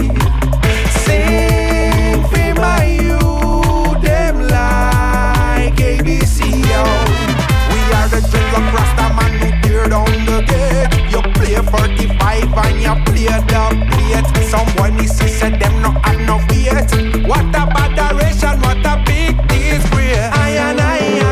Sing for my youth, them like ABC. Yo. We are the dreadlock Rasta man who tear down the gate. You play 45 and you play the plate. Some boy me see said them no have no weight. What a botheration, what a big disgrace. I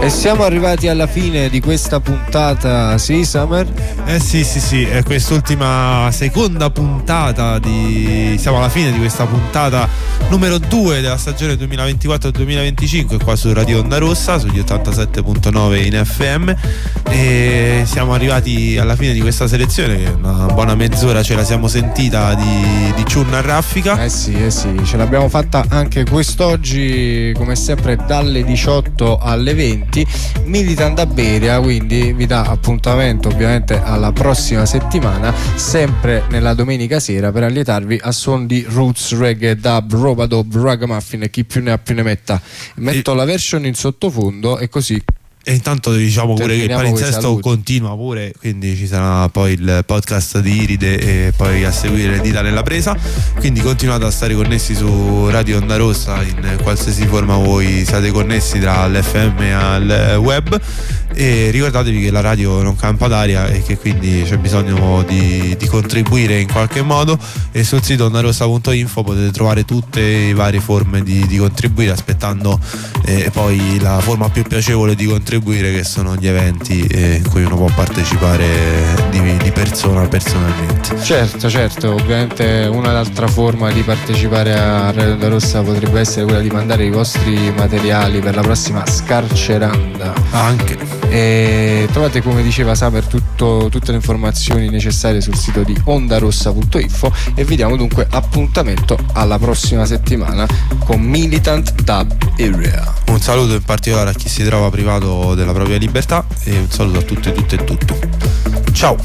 E siamo arrivati alla fine di questa puntata, sì Summer? Sì, è quest'ultima seconda puntata siamo alla fine di questa puntata numero 2 della stagione 2024-2025 qua su Radio Onda Rossa, sugli 87.9 in FM, e siamo arrivati alla fine di questa selezione che una buona mezz'ora ce la siamo sentita di ciurna a raffica. Sì, ce l'abbiamo fatta anche quest'oggi, come sempre dalle 18 alle 20. Militant da Beria, quindi vi dà appuntamento ovviamente alla prossima settimana, sempre nella domenica sera, per allietarvi a suon di roots, reggae, dub, roba dub, ragamuffin e chi più ne ha più ne metta. Metto la version in sottofondo e così. E intanto diciamo pure che il palinsesto continua pure, quindi ci sarà poi il podcast di Iride e poi a seguire Dita nella presa, quindi continuate a stare connessi su Radio Onda Rossa in qualsiasi forma voi siate connessi, tra l'FM al web, e ricordatevi che la radio non campa d'aria e che quindi c'è bisogno di contribuire in qualche modo, e sul sito ondarossa.info potete trovare tutte le varie forme di contribuire, aspettando poi la forma più piacevole di contribuire, che sono gli eventi in cui uno può partecipare di persona personalmente. Certo, ovviamente un'altra forma di partecipare a Radio Onda Rossa potrebbe essere quella di mandare i vostri materiali per la prossima scarceranda. Anche. E trovate, come diceva Samer, tutte le informazioni necessarie sul sito di ondarossa.info, e vi diamo dunque appuntamento alla prossima settimana con Militant Dub Area. Un saluto in particolare a chi si trova privato della propria libertà, e un saluto a tutti e tutte e tutto. Ciao.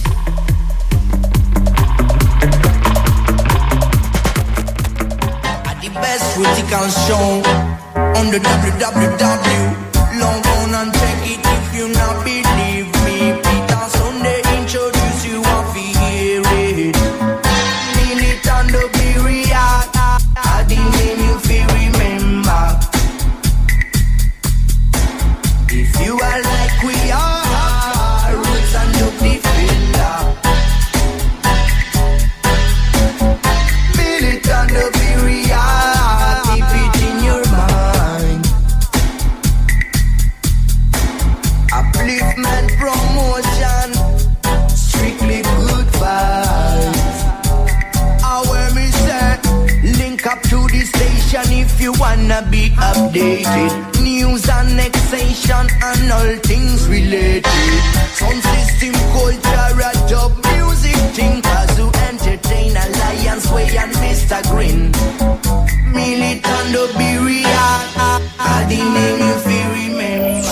If you wanna be updated, news, annexation and all things related. Sound system, culture, dub music, thinkers who entertain, Alliance Way and Mr. Green. Militant of Beria, the name you feel remember.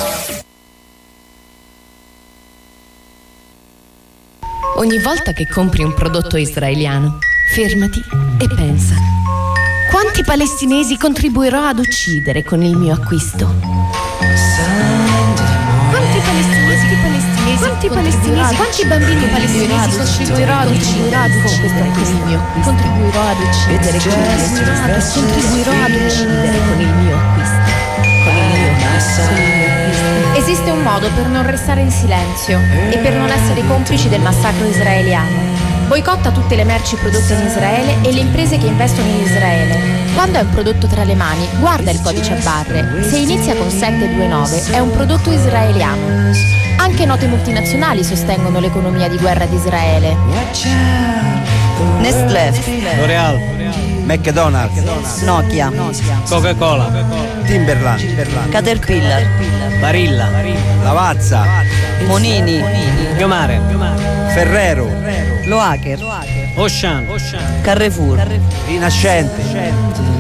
Ogni volta che compri un prodotto israeliano, fermati e pensa: quanti palestinesi contribuirò ad uccidere con il mio acquisto? Quanti bambini palestinesi contribuirò ad uccidere con questo acquisto? Contribuirò ad uccidere con il mio acquisto. Esiste un modo per non restare in silenzio e per non essere complici del massacro israeliano. Boicotta tutte le merci prodotte in Israele e le imprese che investono in Israele. Quando è un prodotto tra le mani, guarda il codice a barre. Se inizia con 729 è un prodotto israeliano. Anche note multinazionali sostengono l'economia di guerra di Israele. Nestlé, L'Oreal, McDonald's, Nokia, Coca-Cola, Timberland, Caterpillar, Barilla, Lavazza, Monini, Piomare, Ferrero, Loacker, Auchan, Carrefour, Rinascente.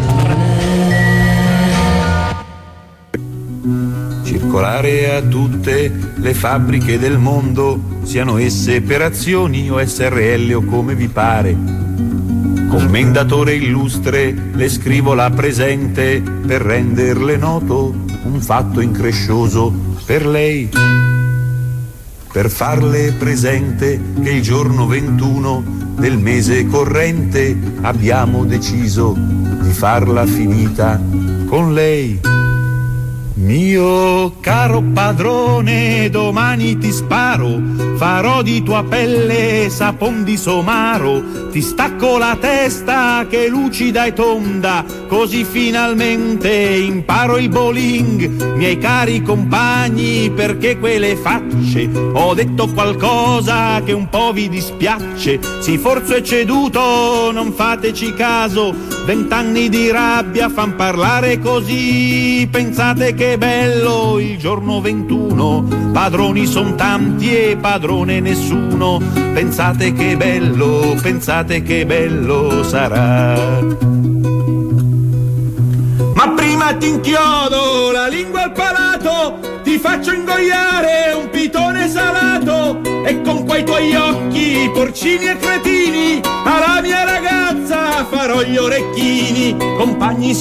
Circolare a tutte le fabbriche del mondo, siano esse per azioni o SRL o come vi pare. Commendatore illustre, le scrivo la presente per renderle noto un fatto increscioso per lei. Per farle presente che il giorno 21 del mese corrente abbiamo deciso di farla finita con lei. Mio caro padrone, domani ti sparo, farò di tua pelle sapon di somaro, ti stacco la testa che è lucida e tonda, così finalmente imparo il bowling. Miei cari compagni, perché quelle facce, ho detto qualcosa che un po' vi dispiace, sì forse è ceduto, non fateci caso, 20 anni di rabbia fan parlare così, pensate che bello il giorno 21, padroni son tanti e padrone nessuno, pensate che bello sarà. Ma prima ti inchiodo la lingua al palato, ti faccio ingoiare un pitone salato, e con quei tuoi occhi porcini e cretini alla mia ragazza farò gli orecchini, compagni